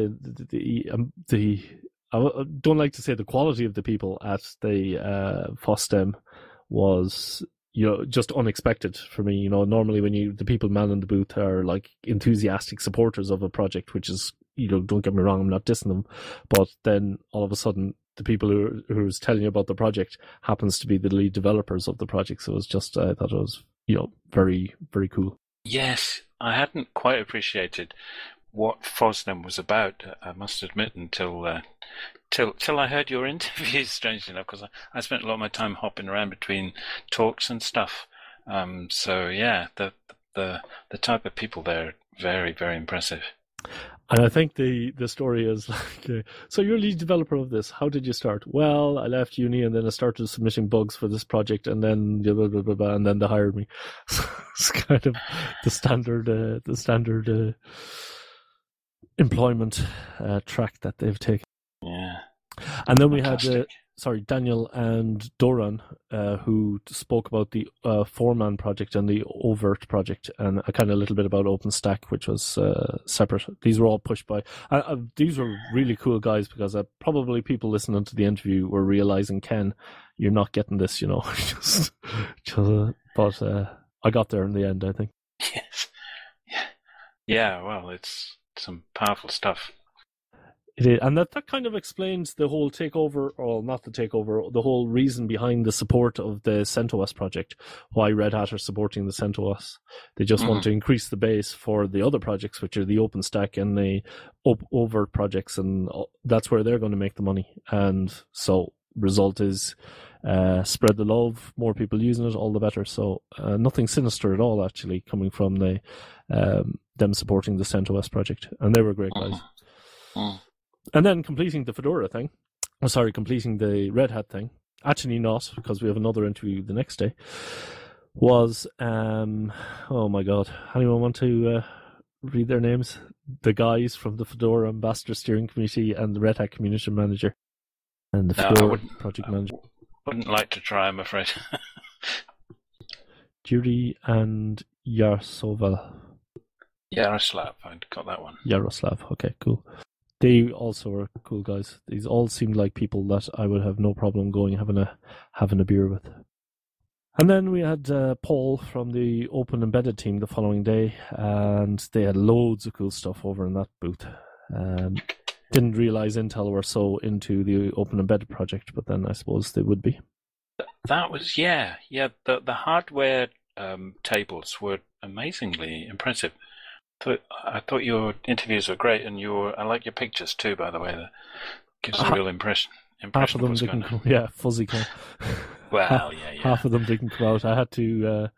I don't like to say the quality of the people at the FOSDEM was just unexpected for me. Normally when the people manning the booth are like enthusiastic supporters of a project, which is, don't get me wrong, I'm not dissing them, but then all of a sudden the people who's telling you about the project happens to be the lead developers of the project. So it was just, I thought it was, very, very cool. Yes, I hadn't quite appreciated what FOSDEM was about, I must admit, until I heard your interviews, strangely enough, because I spent a lot of my time hopping around between talks and stuff. So yeah, the type of people there, very, very impressive. And I think the story is like, so you're lead developer of this. How did you start? Well, I left uni and then I started submitting bugs for this project, and then blah, blah, blah, blah, and then they hired me. So it's kind of the standard employment track that they've taken. Yeah. And then we had Daniel and Doran, who spoke about the Foreman project and the Overt project, and a kind of a little bit about OpenStack, which was separate. These were all pushed by. These were really cool guys, because probably people listening to the interview were realizing, Ken, you're not getting this, but I got there in the end, I think. Yes. Yeah. Well, it's some powerful stuff. It is, and that kind of explains the whole takeover, or not the takeover, the whole reason behind the support of the CentOS project, why Red Hat are supporting the CentOS. They just want to increase the base for the other projects, which are the OpenStack and the Overt projects, and that's where they're going to make the money. And so result is spread the love, more people using it, all the better. So nothing sinister at all, actually, coming from them supporting the CentOS project. And they were great guys. And then completing the Fedora thing, completing the Red Hat thing, actually not, because we have another interview the next day, was, oh my God, anyone want to read their names? The guys from the Fedora Ambassador Steering Committee and the Red Hat Community Manager and the Fedora Project Manager. Wouldn't like to try, I'm afraid. Judy and Yaroslav, I got that one. Yaroslav, okay, cool. They also are cool guys. These all seemed like people that I would have no problem going having a beer with. And then we had Paul from the Open Embedded team the following day, and they had loads of cool stuff over in that booth. Didn't realize Intel were so into the Open Embedded project, but then I suppose they would be. That was the hardware tables were amazingly impressive. I thought your interviews were great, and I like your pictures too, by the way. That gives a real impression. Half of them didn't come. Yeah, fuzzy come. Well, yeah. Half of them didn't come out. I had to.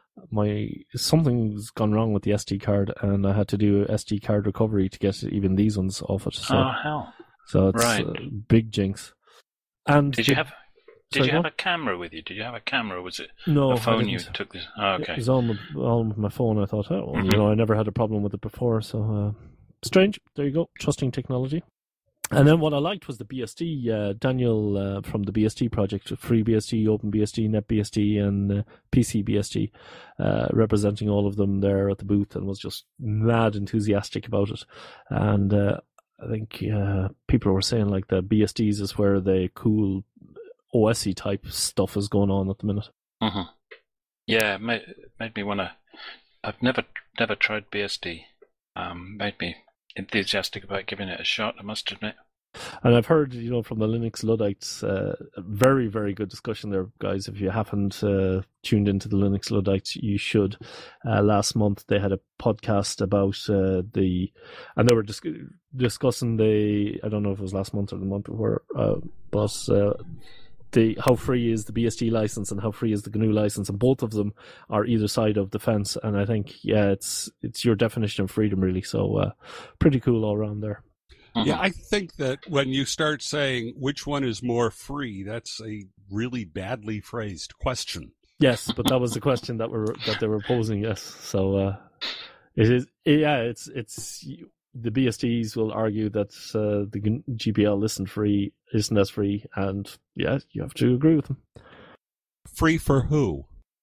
Something's gone wrong with the SD card, and I had to do SD card recovery to get even these ones off it. So, oh hell! So it's a big jinx. And did you have a camera with you? Did you have a camera? Or was it a phone you took this? Oh, okay. It was on with my phone. I thought, I never had a problem with it before. So strange. There you go. Trusting technology. And then what I liked was the BSD. Daniel from the BSD project, FreeBSD, OpenBSD, NetBSD, and PCBSD, representing all of them there at the booth, and was just mad enthusiastic about it. And I think people were saying like the BSDs is where the cool OSy type stuff is going on at the minute. Mm-hmm. Yeah, it made me want to. I've never tried BSD. Made me enthusiastic about giving it a shot, I must admit. And I've heard, from the Linux Luddites, a very, very good discussion there, guys. If you haven't tuned into the Linux Luddites, you should. Last month they had a podcast about and they were discussing I don't know if it was last month or the month before, but how free is the BSD license and how free is the GNU license, and both of them are either side of the fence. And I think, it's your definition of freedom, really. So pretty cool all around there. Yeah, I think that when you start saying which one is more free, that's a really badly phrased question. Yes, but that was the question that they were posing. Yes, so it is. Yeah, it's the BSDs will argue that the GPL isn't as free, and yeah, you have to agree with them. Free for who?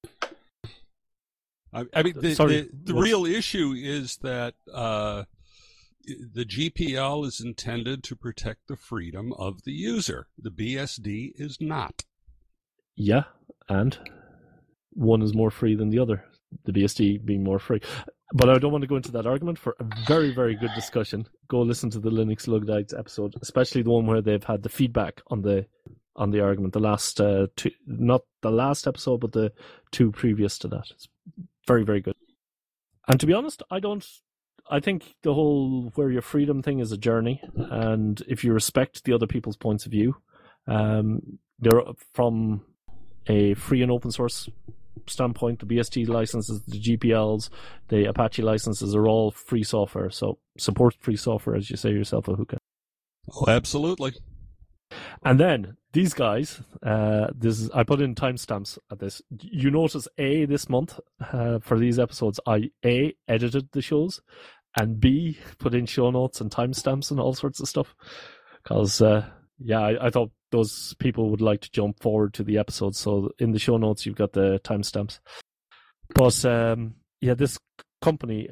I mean, the real issue is that the GPL is intended to protect the freedom of the user. The BSD is not. Yeah, and one is more free than the other, the BSD being more free. But I don't want to go into that argument. For a very, very good discussion, go listen to the Linux Luddites episode, especially the one where they've had the feedback on the argument. The last two, not the last episode, but the two previous to that. It's very, very good. And to be honest, I think the whole where your freedom thing is a journey, and if you respect the other people's points of view, they're from a free and open source standpoint. The BSD licenses, the GPLs, the Apache licenses are all free software. So support free software, as you say yourself, Ahuka. Oh, absolutely. And then these guys, I put in timestamps at this. You notice this month for these episodes, I edited the shows, and B put in show notes and timestamps and all sorts of stuff. Because I thought those people would like to jump forward to the episodes. So in the show notes, you've got the timestamps. But this company,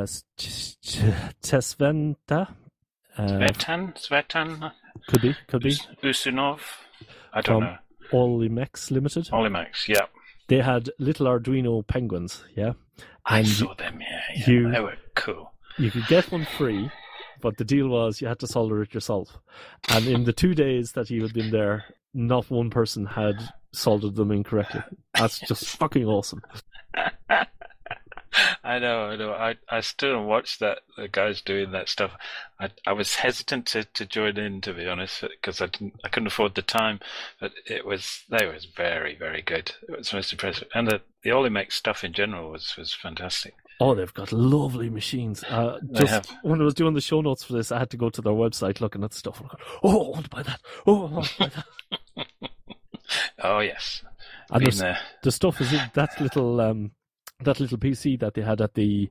Tesventa. Svetan? Could be. Usunov? I don't know. Olimex Limited. Olimex, yeah. They had little Arduino penguins, yeah? I saw them, yeah. They were cool. You could get one free, but the deal was you had to solder it yourself. And in the 2 days that you had been there, not one person had soldered them incorrectly. That's just fucking awesome. I know. I still watch the guys doing that stuff. I was hesitant to join in, to be honest, because I couldn't afford the time. But they was very, very good. It was most impressive, and the Olimex stuff in general was fantastic. Oh, they've got lovely machines. When I was doing the show notes for this, I had to go to their website looking at stuff. And I go, I want to buy that. Oh, I want to buy that. Oh yes, and the stuff is in that little PC that they had at the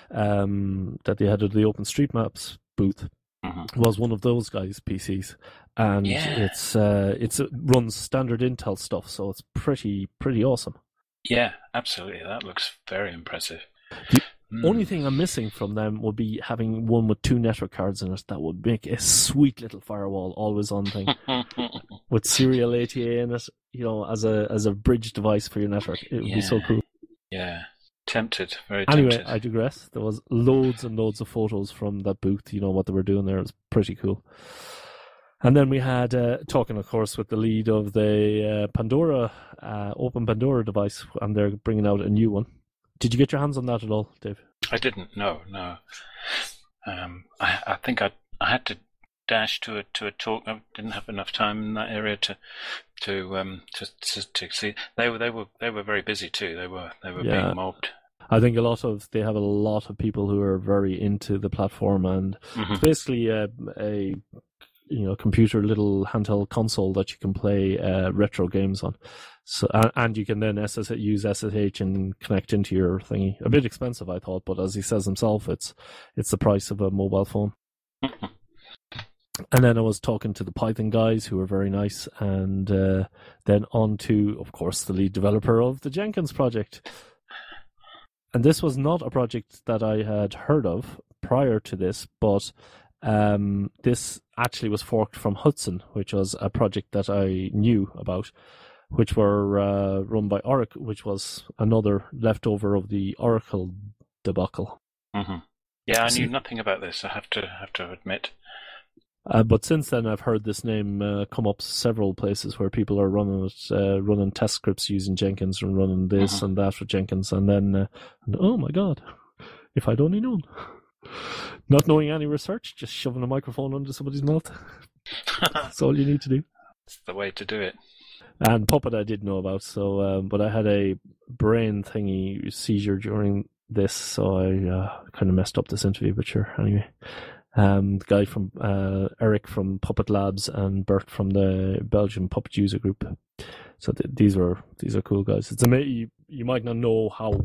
OpenStreetMaps booth was one of those guys' PCs, and it runs standard Intel stuff, so it's pretty awesome. Yeah, absolutely. That looks very impressive. The only thing I'm missing from them would be having one with 2 network cards in it. That would make a sweet little firewall, always on thing, with serial ATA in it. As a bridge device for your network. It would be so cool. Yeah. Tempted, very tempted. Anyway, I digress. There was loads and loads of photos from that booth. What they were doing there. It was pretty cool. And then we had talking, of course, with the lead of the Pandora, Open Pandora device, and they're bringing out a new one. Did you get your hands on that at all, Dave? I didn't. No. I think I had to dash to a talk. I didn't have enough time in that area to see. They were very busy too. They were being mobbed. I think they have a lot of people who are very into the platform, and it's basically a computer little handheld console that you can play retro games on. So and you can then use SSH and connect into your thingy. A bit expensive, I thought, but as he says himself, it's the price of a mobile phone. And then I was talking to the Python guys, who were very nice, and then on to, of course, the lead developer of the Jenkins project. And this was not a project that I had heard of prior to this, but this actually was forked from Hudson, which was a project that I knew about, which were run by Oracle, which was another leftover of the Oracle debacle. Yeah, I knew nothing about this, I have to admit. But since then, I've heard this name come up several places where people are running test scripts using Jenkins and running this and that with Jenkins. And then, oh my God, if I'd only known. Not knowing any research, just shoving a microphone under somebody's mouth. That's all you need to do. It's the way to do it. And Puppet I did know about, so but I had a brain thingy seizure during this, so I kind of messed up this interview, but sure, anyway. The guy from Eric from Puppet Labs and Bert from the Belgian Puppet User Group. So these are cool guys. It's amazing. You might not know how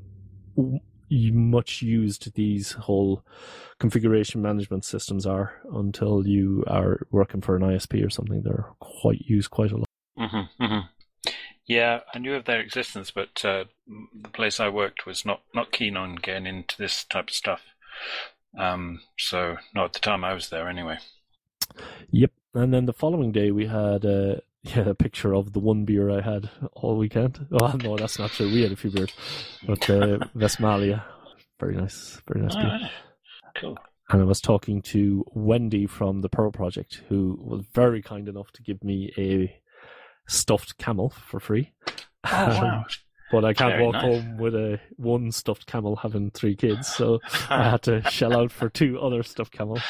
much used these whole configuration management systems are until you are working for an ISP or something. They're used quite a lot. Mm-hmm, mm-hmm. Yeah, I knew of their existence, but the place I worked was not keen on getting into this type of stuff. So not at the time I was there anyway. Yep. And then the following day we had a picture of the one beer I had all weekend. Oh no, that's not true. We had a few beers, but Westmalia, very nice beer. Right. Cool. And I was talking to Wendy from the Pearl Project, who was very kind enough to give me a stuffed camel for free. Oh wow! But I can't Very walk nice. home with one stuffed camel having 3 kids, so I had to shell out for 2 other stuffed camels.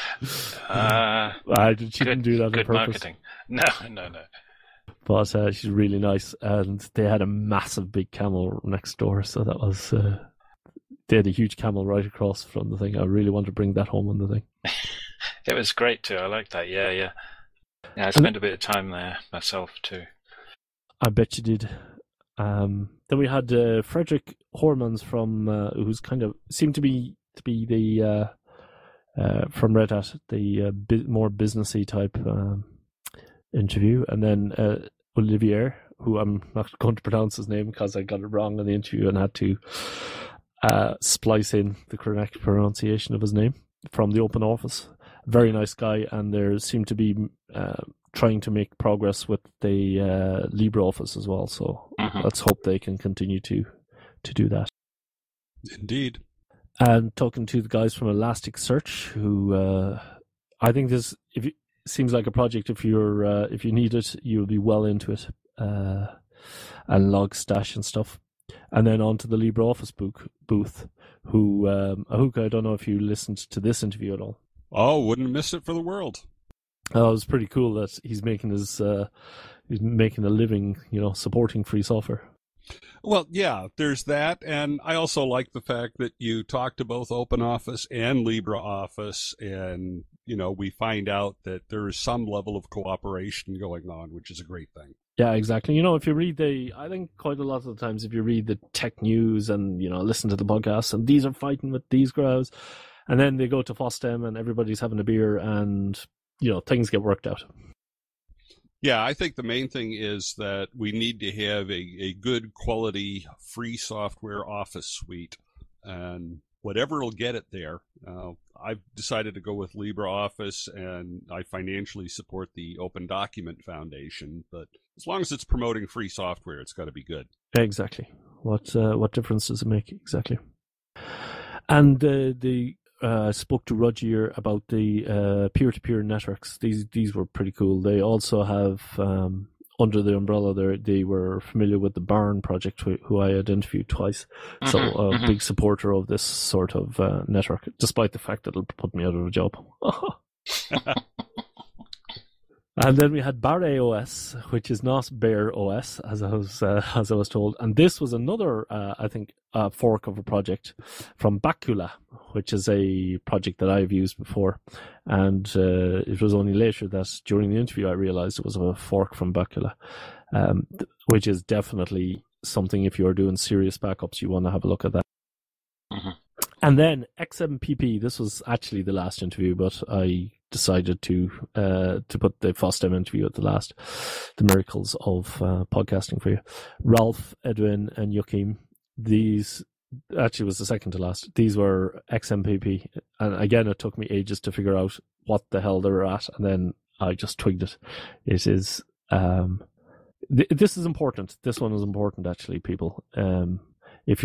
She didn't do that on Good purpose. marketing. No. But she's really nice, and they had a massive big camel next door, so that was... they had a huge camel right across from the thing. I really want to bring that home on the thing. It was great too. I liked that. Yeah. I spent a bit of time there myself too. I bet you did. Then we had Frederick Hormans from who's kind of seemed to be the from Red Hat, the more businessy type interview, and then Olivier, who I'm not going to pronounce his name because I got it wrong in the interview and had to splice in the correct pronunciation of his name, from the Open Office. Very nice guy, and there seemed to be trying to make progress with the LibreOffice as well. So let's hope they can continue to do that. Indeed. And talking to the guys from Elasticsearch, who I think seems like a project. If you need it, you'll be well into it, and Logstash and stuff. And then on to the LibreOffice booth, who Ahuka, I don't know if you listened to this interview at all. Oh, wouldn't miss it for the world. It was pretty cool that he's making a living, supporting free software. Well, yeah, there's that, and I also like the fact that you talk to both OpenOffice and LibreOffice, and we find out that there is some level of cooperation going on, which is a great thing. Yeah, exactly. If you read I think quite a lot of the times, if you read the tech news and listen to the podcast, and these are fighting with these crowds, and then they go to FOSDEM and everybody's having a beer, and things get worked out. Yeah, I think the main thing is that we need to have a good quality free software office suite, and whatever will get it there. I've decided to go with LibreOffice, and I financially support the Open Document Foundation, but as long as it's promoting free software, it's got to be good. Exactly. What difference does it make? Exactly. And I spoke to Roger about the peer-to-peer networks. These were pretty cool. They also have, under the umbrella there, they were familiar with the Barn project, who I had interviewed twice. So a big supporter of this sort of network, despite the fact that it'll put me out of a job. And then we had Bare OS, which is not Bear OS, as I was told. And this was another, I think, fork of a project from Bacula, which is a project that I've used before. And it was only later that during the interview I realized it was a fork from Bacula, which is definitely something, if you're doing serious backups, you want to have a look at that. And then XMPP, this was actually the last interview, but I decided to put the FOSDEM interview at the last. The miracles of podcasting for you. Ralph, Edwin, and Joachim. These actually was the second to last. These were XMPP, and again, it took me ages to figure out what the hell they were at, and then I just twigged it. It is this is important. This one is important, actually, people. If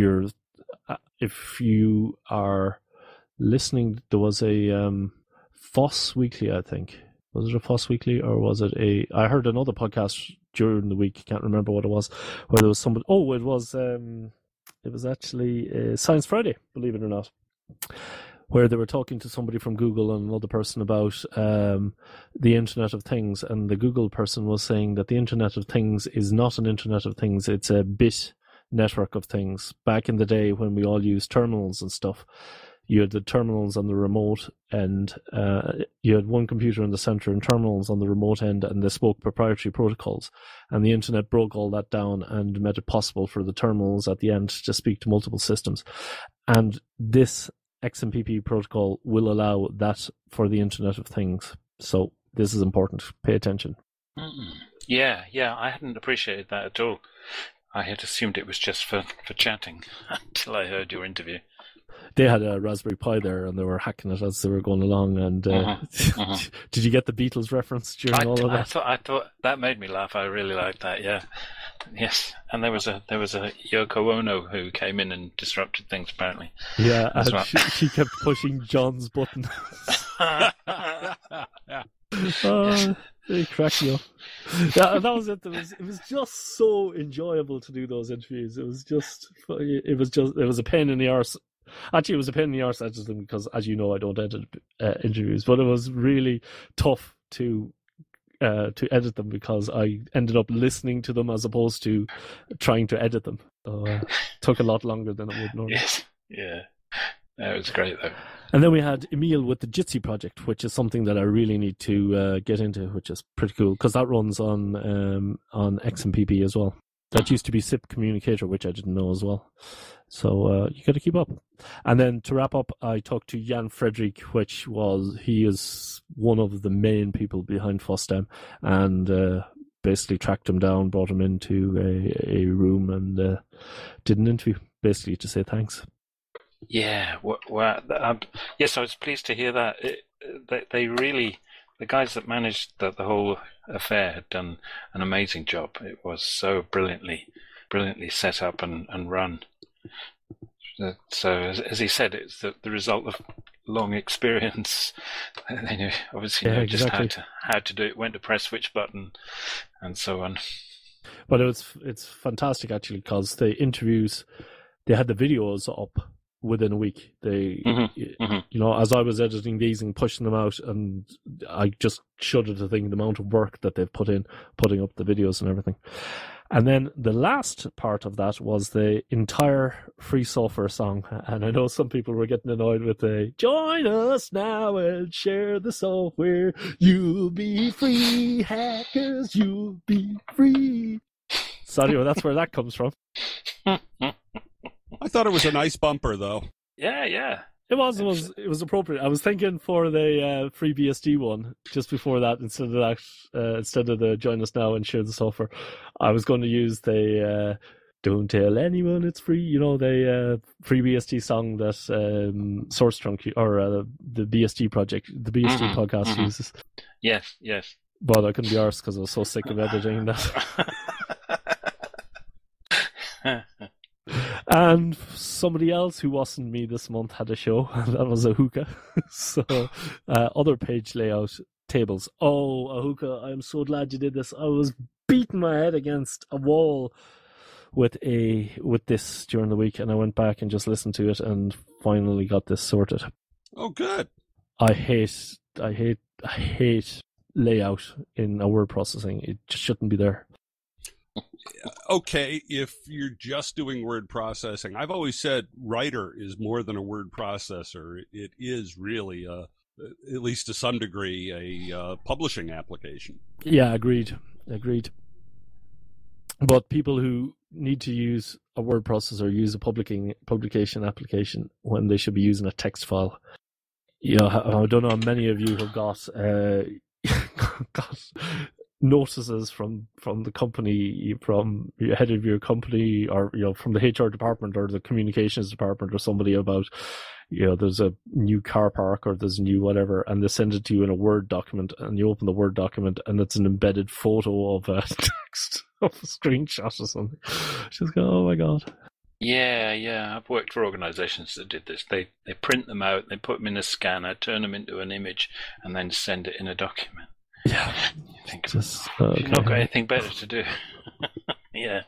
you are listening, there was a FOSS Weekly, I think. Was it a FOSS Weekly, or was it I heard another podcast during the week, can't remember what it was, where there was somebody, it was actually Science Friday, believe it or not, where they were talking to somebody from Google and another person about the Internet of Things, and the Google person was saying that the Internet of Things is not an Internet of Things, it's a bit network of things. Back in the day when we all used terminals and stuff, You had the terminals on the remote end. You had one computer in the center and terminals on the remote end, and they spoke proprietary protocols. And the internet broke all that down and made it possible for the terminals at the end to speak to multiple systems. And this XMPP protocol will allow that for the Internet of Things. So this is important. Pay attention. Yeah, I hadn't appreciated that at all. I had assumed it was just for chatting until I heard your interview. They had a Raspberry Pi there, and they were hacking it as they were going along. And did you get the Beatles reference during all of that? I thought that made me laugh. I really liked that. Yeah, yes. And there was a Yoko Ono who came in and disrupted things. Apparently. Yeah, and well. she kept pushing John's button. They cracked me up. That was it. It was just so enjoyable to do those interviews. It was a pain in the arse. Actually, it was a pain in the arse editing because, as you know, I don't edit interviews. But it was really tough to edit them because I ended up listening to them as opposed to trying to edit them. So it took a lot longer than it would normally. Yes. Yeah. That was great, though. And then we had Emil with the Jitsi project, which is something that I really need to get into, which is pretty cool because that runs on XMPP as well. That used to be SIP Communicator, which I didn't know as well. So you got to keep up. And then to wrap up, I talked to Jan Fredrik, he is one of the main people behind FOSDEM, and basically tracked him down, brought him into a room, and did an interview, basically to say thanks. Yeah, yes, I was pleased to hear that. They really, the guys that managed the whole affair had done an amazing job. It was so brilliantly set up and run. So, as he said, it's the result of long experience. They knew, obviously, just how to do it, when to press which button, and so on. But it's fantastic actually because the interviews, they had the videos up within a week. They, as I was editing these and pushing them out, and I just shuddered to think the amount of work that they've put in putting up the videos and everything. And then the last part of that was the entire free software song. And I know some people were getting annoyed with the "Join us now and share the software. You'll be free, hackers, you'll be free." So anyway, that's where that comes from. I thought it was a nice bumper, though. Yeah. It was appropriate. I was thinking for the free BSD one just before that, instead of the "Join us now and share the software," I was going to use the "Don't tell anyone it's free." The free BSD song that Source Trunk or the BSD project, the BSD podcast uses. Yes. But I couldn't be arsed because I was so sick of editing that. And somebody else who wasn't me this month had a show, and that was Ahuka. So, other page layout tables. Oh, Ahuka, I'm so glad you did this. I was beating my head against a wall with this during the week, and I went back and just listened to it and finally got this sorted. Oh, good. I hate layout in a word processing. It just shouldn't be there. Okay, if you're just doing word processing, I've always said Writer is more than a word processor. It is really, at least to some degree, a publishing application. Yeah, agreed. But people who need to use a word processor use a publication application when they should be using a text file. I don't know how many of you have got notices from the company, from your head of your company, or from the HR department or the communications department or somebody about there's a new car park or there's a new whatever, and they send it to you in a Word document, and you open the Word document and it's an embedded photo of a text of a screenshot or something. Just go, oh my god. Yeah. I've worked for organisations that did this. They print them out, they put them in a scanner, turn them into an image, and then send it in a document. Yeah, I think just you've not got anything better to do. Yeah.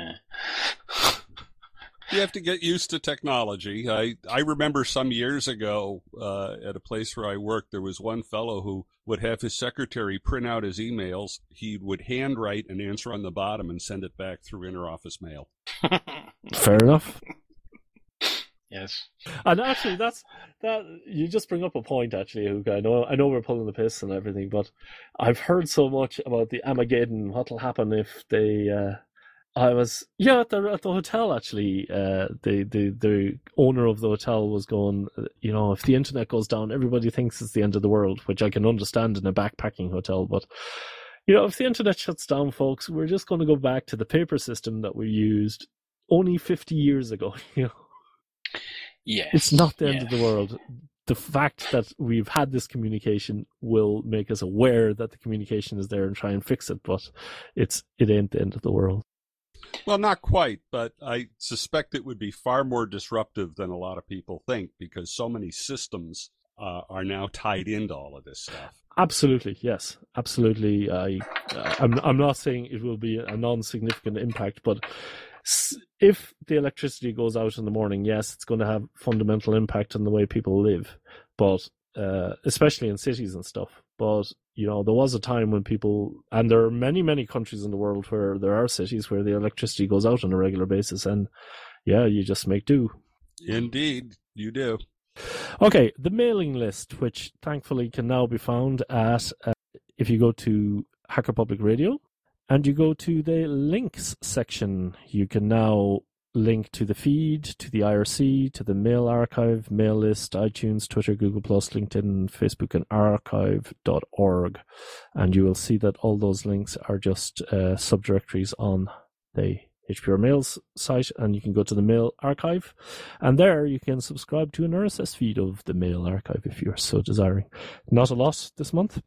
You have to get used to technology. I remember some years ago at a place where I worked, there was one fellow who would have his secretary print out his emails. He would handwrite an answer on the bottom and send it back through interoffice mail. Fair enough. Yes. And actually, that you just bring up a point. Actually, Hugo. I know we're pulling the piss and everything, but I've heard so much about the Armageddon. What'll happen if they? I was at the hotel actually. The owner of the hotel was going. If the internet goes down, everybody thinks it's the end of the world, which I can understand in a backpacking hotel. But if the internet shuts down, folks, we're just going to go back to the paper system that we used only 50 years ago. Yes. It's not the end of the world. The fact that we've had this communication will make us aware that the communication is there and try and fix it, but it ain't the end of the world. Well, not quite, but I suspect it would be far more disruptive than a lot of people think because so many systems are now tied into all of this stuff. Absolutely, yes, absolutely. I'm not saying it will be a non-significant impact, but if the electricity goes out in the morning, yes, it's going to have fundamental impact on the way people live, but especially in cities and stuff. But there was a time when people, and there are many, many countries in the world where there are cities where the electricity goes out on a regular basis, and you just make do. Indeed, you do. Okay, the mailing list, which thankfully can now be found at, if you go to Hacker Public Radio and you go to the links section, you can now link to the feed, to the IRC, to the mail archive, mail list, iTunes, Twitter, Google+, LinkedIn, Facebook, and archive.org. And you will see that all those links are just subdirectories on the HPR Mails site, and you can go to the Mail Archive, and there you can subscribe to an RSS feed of the Mail Archive if you're so desiring. Not a lot this month.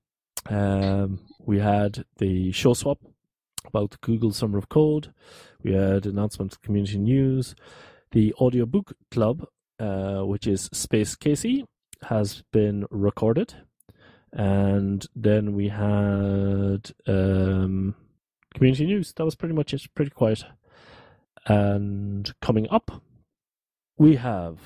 We had the show swap about the Google Summer of Code. We had announcement of community news. The audiobook club, which is Space Casey, has been recorded. And then we had community news. That was pretty much it. Pretty quiet. And coming up, we have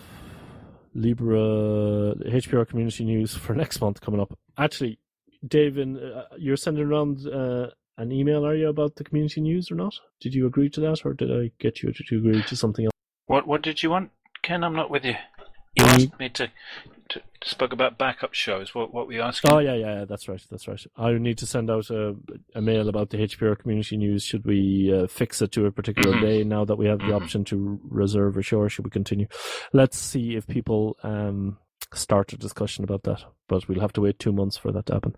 Libra HPR community news for next month coming up. Actually, Dave, you're sending around an email, are you, about the community news or not? Did you agree to that, or did I get you to agree to something else? What did you want, Ken? I'm not with you. You asked me to spoke about backup shows. What were you asking? Oh, yeah, that's right. I need to send out a mail about the HPR community news. Should we fix it to a particular day now that we have the option to reserve a show, or should we continue? Let's see if people start a discussion about that, but we'll have to wait 2 months for that to happen.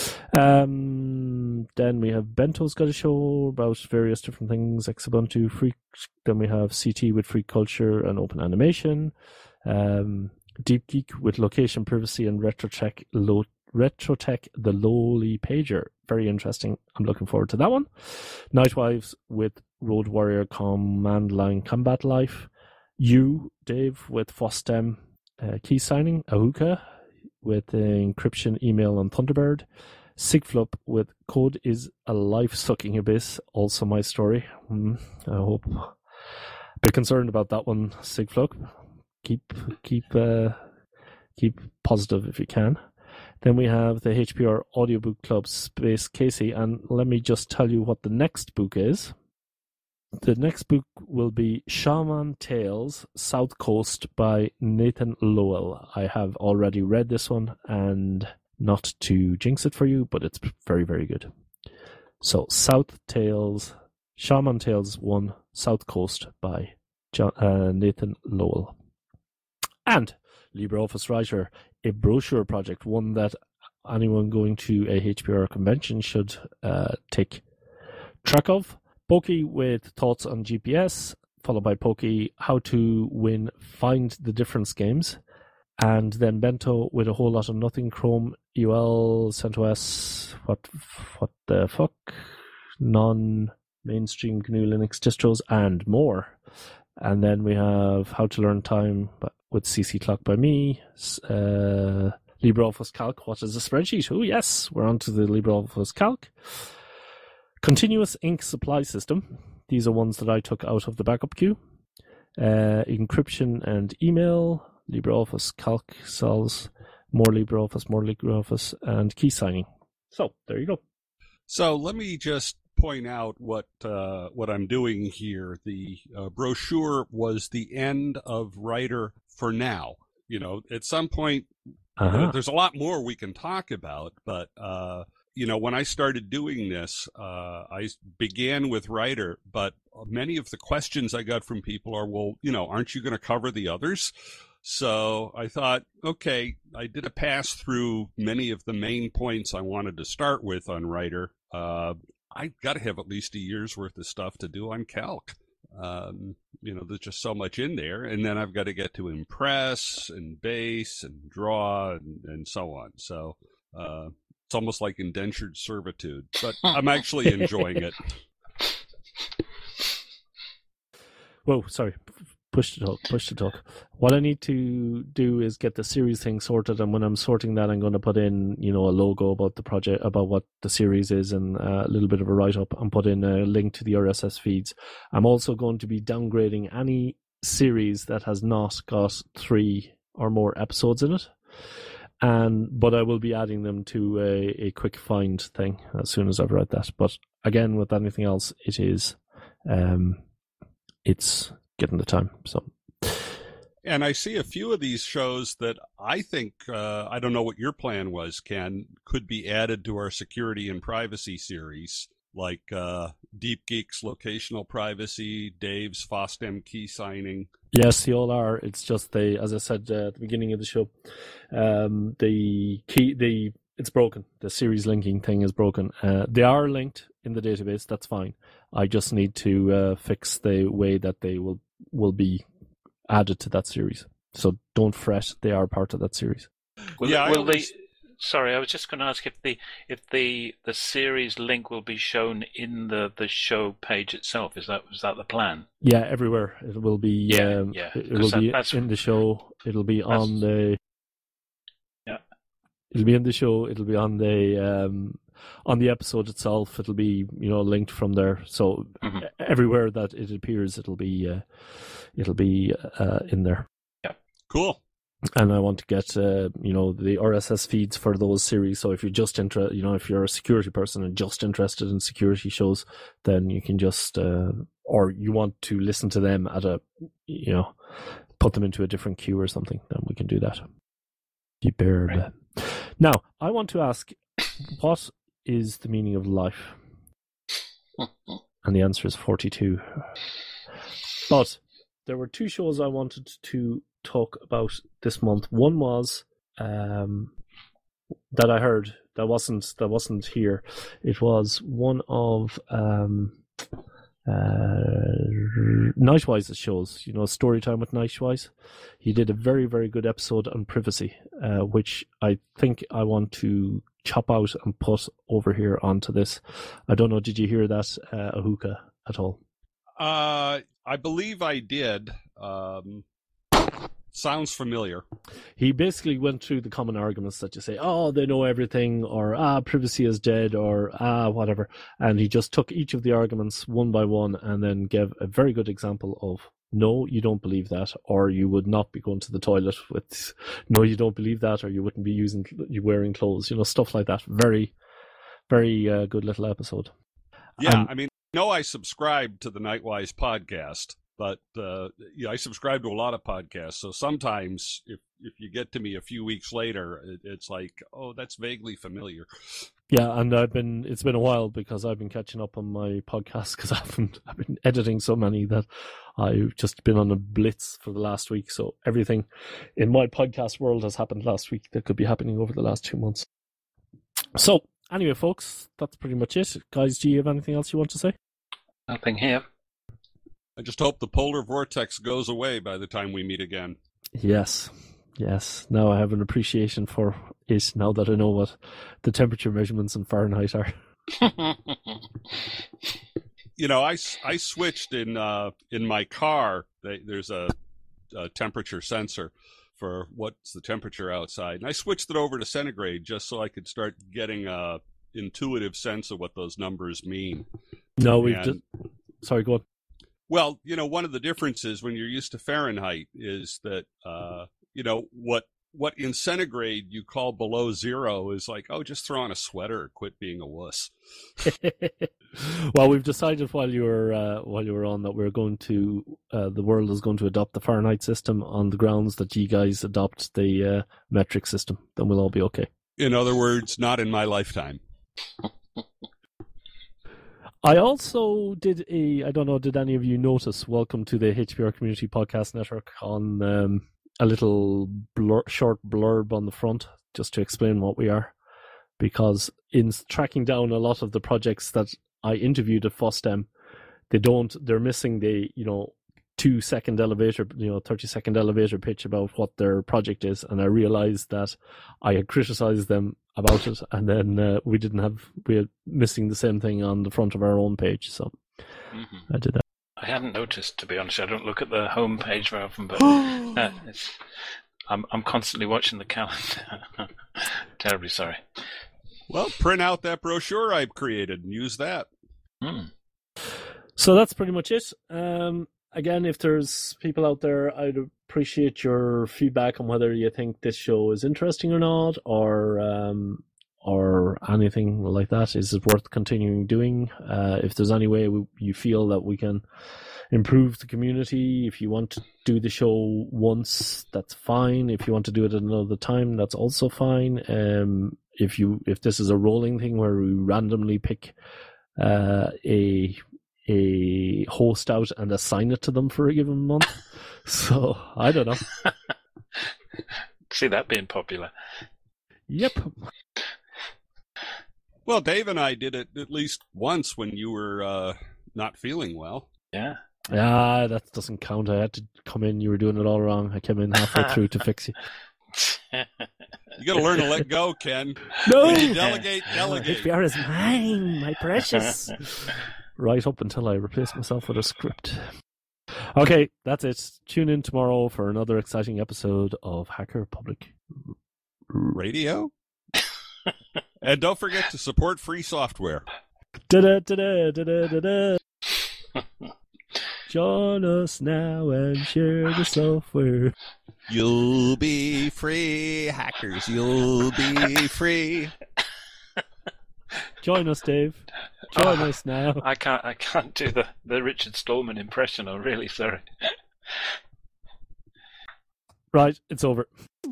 Then we have Bento's got a show about various different things, Xubuntu, Freak. Then we have CT with Freak Culture and Open Animation. Deep Geek with Location Privacy and Retrotech the Lowly Pager. Very interesting. I'm looking forward to that one. Nightwives with Road Warrior Command Line Combat Life. You, Dave, with FOSDEM key signing. Ahuka with encryption email on Thunderbird. Sigflup with Code is a Life-Sucking Abyss. Also my story. I hope. Bit concerned about that one, Sigflup. Keep positive if you can. Then we have the HPR Audiobook Club Space Casey, and let me just tell you what the next book is. The next book will be Shaman Tales, South Coast by Nathan Lowell. I have already read this one, and not to jinx it for you, but it's very, very good. So Shaman Tales 1, South Coast by Nathan Lowell. And LibreOffice Writer, a brochure project, one that anyone going to a HPR convention should take track of. Pokey with thoughts on GPS, followed by Pokey, how to win Find the Difference games. And then Bento with a whole lot of nothing, Chrome, UL, CentOS, what the fuck, non-mainstream GNU Linux distros, and more. And then we have How to Learn Time with CC Clock by me, LibreOffice Calc, what is a spreadsheet? Oh yes, we're on to the LibreOffice Calc. Continuous ink supply system. These are ones that I took out of the backup queue. Encryption and email. LibreOffice Calc solves more LibreOffice, and key signing. So there you go. So let me just point out what I'm doing here. The brochure was the end of Writer for now. At some point, there's a lot more we can talk about, but when I started doing this, I began with Writer, but many of the questions I got from people are, well, aren't you going to cover the others? So I thought, okay, I did a pass through many of the main points I wanted to start with on Writer. I got to have at least a year's worth of stuff to do on Calc. There's just so much in there, and then I've got to get to Impress and Base and Draw and so on. So it's almost like indentured servitude, but I'm actually enjoying it. Whoa, sorry. Push to talk. What I need to do is get the series thing sorted, and when I'm sorting that, I'm going to put in, a logo about the project, about what the series is, and a little bit of a write-up, and put in a link to the RSS feeds. I'm also going to be downgrading any series that has not got 3 or more episodes in it, but I will be adding them to a quick find thing as soon as I've read that. But again, with anything else, it's getting the time. So, and I see a few of these shows that I think I don't know what your plan was, Ken, could be added to our security and privacy series, like Deep Geek's locational privacy, Dave's FOSDEM key signing. Yes, they all are. It's just as I said at the beginning of the show, it's broken. The series linking thing is broken. They are linked in the database. That's fine. I just need to fix the way that they will be added to that series. So don't fret. They are part of that series. Sorry, I was just going to ask if the series link will be shown in the show page itself. Was that the plan? Yeah, everywhere it will be. It will be in the show. It'll be on the. Yeah. It'll be in the show. It'll be on the episode itself. It'll be linked from there. So everywhere that it appears, it'll be in there. Yeah. Cool. And I want to get the RSS feeds for those series. So if you're just if you're a security person and just interested in security shows, then you can just or you want to listen to them at put them into a different queue or something, then we can do that. Right. Now, I want to ask, what is the meaning of life? And the answer is 42. But there were 2 shows I wanted to talk about this month. One was that I heard that wasn't here. It was one of Nightwise's shows. Storytime with Nightwise. He did a very, very good episode on privacy, which I think I want to chop out and put over here onto this. I don't know. Did you hear that, Ahuka, at all? I believe I did. Sounds familiar. He basically went through the common arguments that you say, they know everything, or privacy is dead, or whatever. And he just took each of the arguments one by one and then gave a very good example of, no, you don't believe that, or you would not be going to the toilet with, no, you don't believe that, or you wouldn't be wearing clothes, stuff like that. Very, very good little episode. Yeah, I subscribe to the Nightwise podcast. But I subscribe to a lot of podcasts, so sometimes if you get to me a few weeks later, it's like, oh, that's vaguely familiar. Yeah, and it's been a while because I've been catching up on my podcasts because I've been editing so many that I've just been on a blitz for the last week. So everything in my podcast world has happened last week that could be happening over the last 2 months. So anyway, folks, that's pretty much it. Guys, do you have anything else you want to say? Nothing here. I just hope the polar vortex goes away by the time we meet again. Yes. Now I have an appreciation for it now that I know what the temperature measurements in Fahrenheit are. I switched in my car. There's a temperature sensor for what's the temperature outside. And I switched it over to centigrade just so I could start getting a intuitive sense of what those numbers mean. No, sorry, go on. Well, one of the differences when you're used to Fahrenheit is that, what what in centigrade you call below zero is like, oh, just throw on a sweater, quit being a wuss. Well, we've decided while you were on that we're going to the world is going to adopt the Fahrenheit system on the grounds that you guys adopt the metric system. Then we'll all be okay. In other words, not in my lifetime. I also did I don't know, did any of you notice, welcome to the HPR Community Podcast Network, on a little short blurb on the front just to explain what we are. Because in tracking down a lot of the projects that I interviewed at FOSDEM, they're missing the 2-second elevator, 30-second elevator pitch about what their project is. And I realized that I had criticized them about it, and then we were missing the same thing on the front of our own page. So I did that. I hadn't noticed, to be honest. I don't look at the home page very often, but I'm constantly watching the calendar. Terribly sorry. Well, print out that brochure I've created and use that. So that's pretty much it. Again, if there's people out there, I'd appreciate your feedback on whether you think this show is interesting or not, or anything like that. Is it worth continuing doing? If there's any way you feel that we can improve the community, if you want to do the show once, that's fine. If you want to do it at another time, that's also fine. If this is a rolling thing where we randomly pick a host out and assign it to them for a given month. So, I don't know. See that being popular. Yep. Well, Dave and I did it at least once when you were not feeling well. Yeah. Yeah, that doesn't count. I had to come in. You were doing it all wrong. I came in halfway through to fix you. You got to learn to let go, Ken. No! When you delegate. HPR is mine, my precious. Right up until I replace myself with a script. Okay, that's it. Tune in tomorrow for another exciting episode of Hacker Public Radio. And don't forget to support free software. Da-da-da-da-da-da-da. Join us now and share the software. You'll be free, hackers. You'll be free. Join us, Dave. Join us now. I can't do the Richard Stallman impression. I'm really sorry. Right, it's over.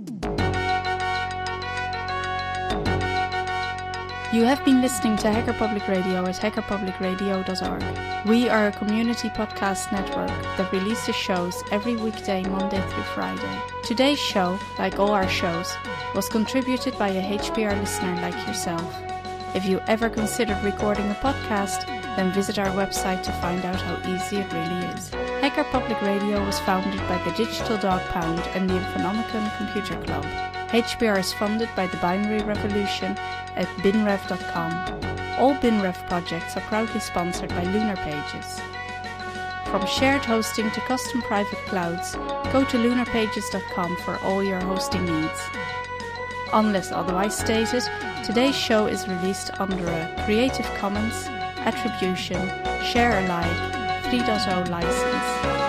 You have been listening to Hacker Public Radio at hackerpublicradio.org. We are a community podcast network that releases shows every weekday, Monday through Friday. Today's show, like all our shows, was contributed by a HPR listener like yourself. If you ever considered recording a podcast, then visit our website to find out how easy it really is. Hacker Public Radio was founded by the Digital Dog Pound and the Infonomicon Computer Club. HPR is funded by the Binary Revolution at binrev.com. All BinRev projects are proudly sponsored by Lunar Pages. From shared hosting to custom private clouds, go to lunarpages.com for all your hosting needs. Unless otherwise stated, today's show is released under a Creative Commons Attribution Share Alike 3.0 license.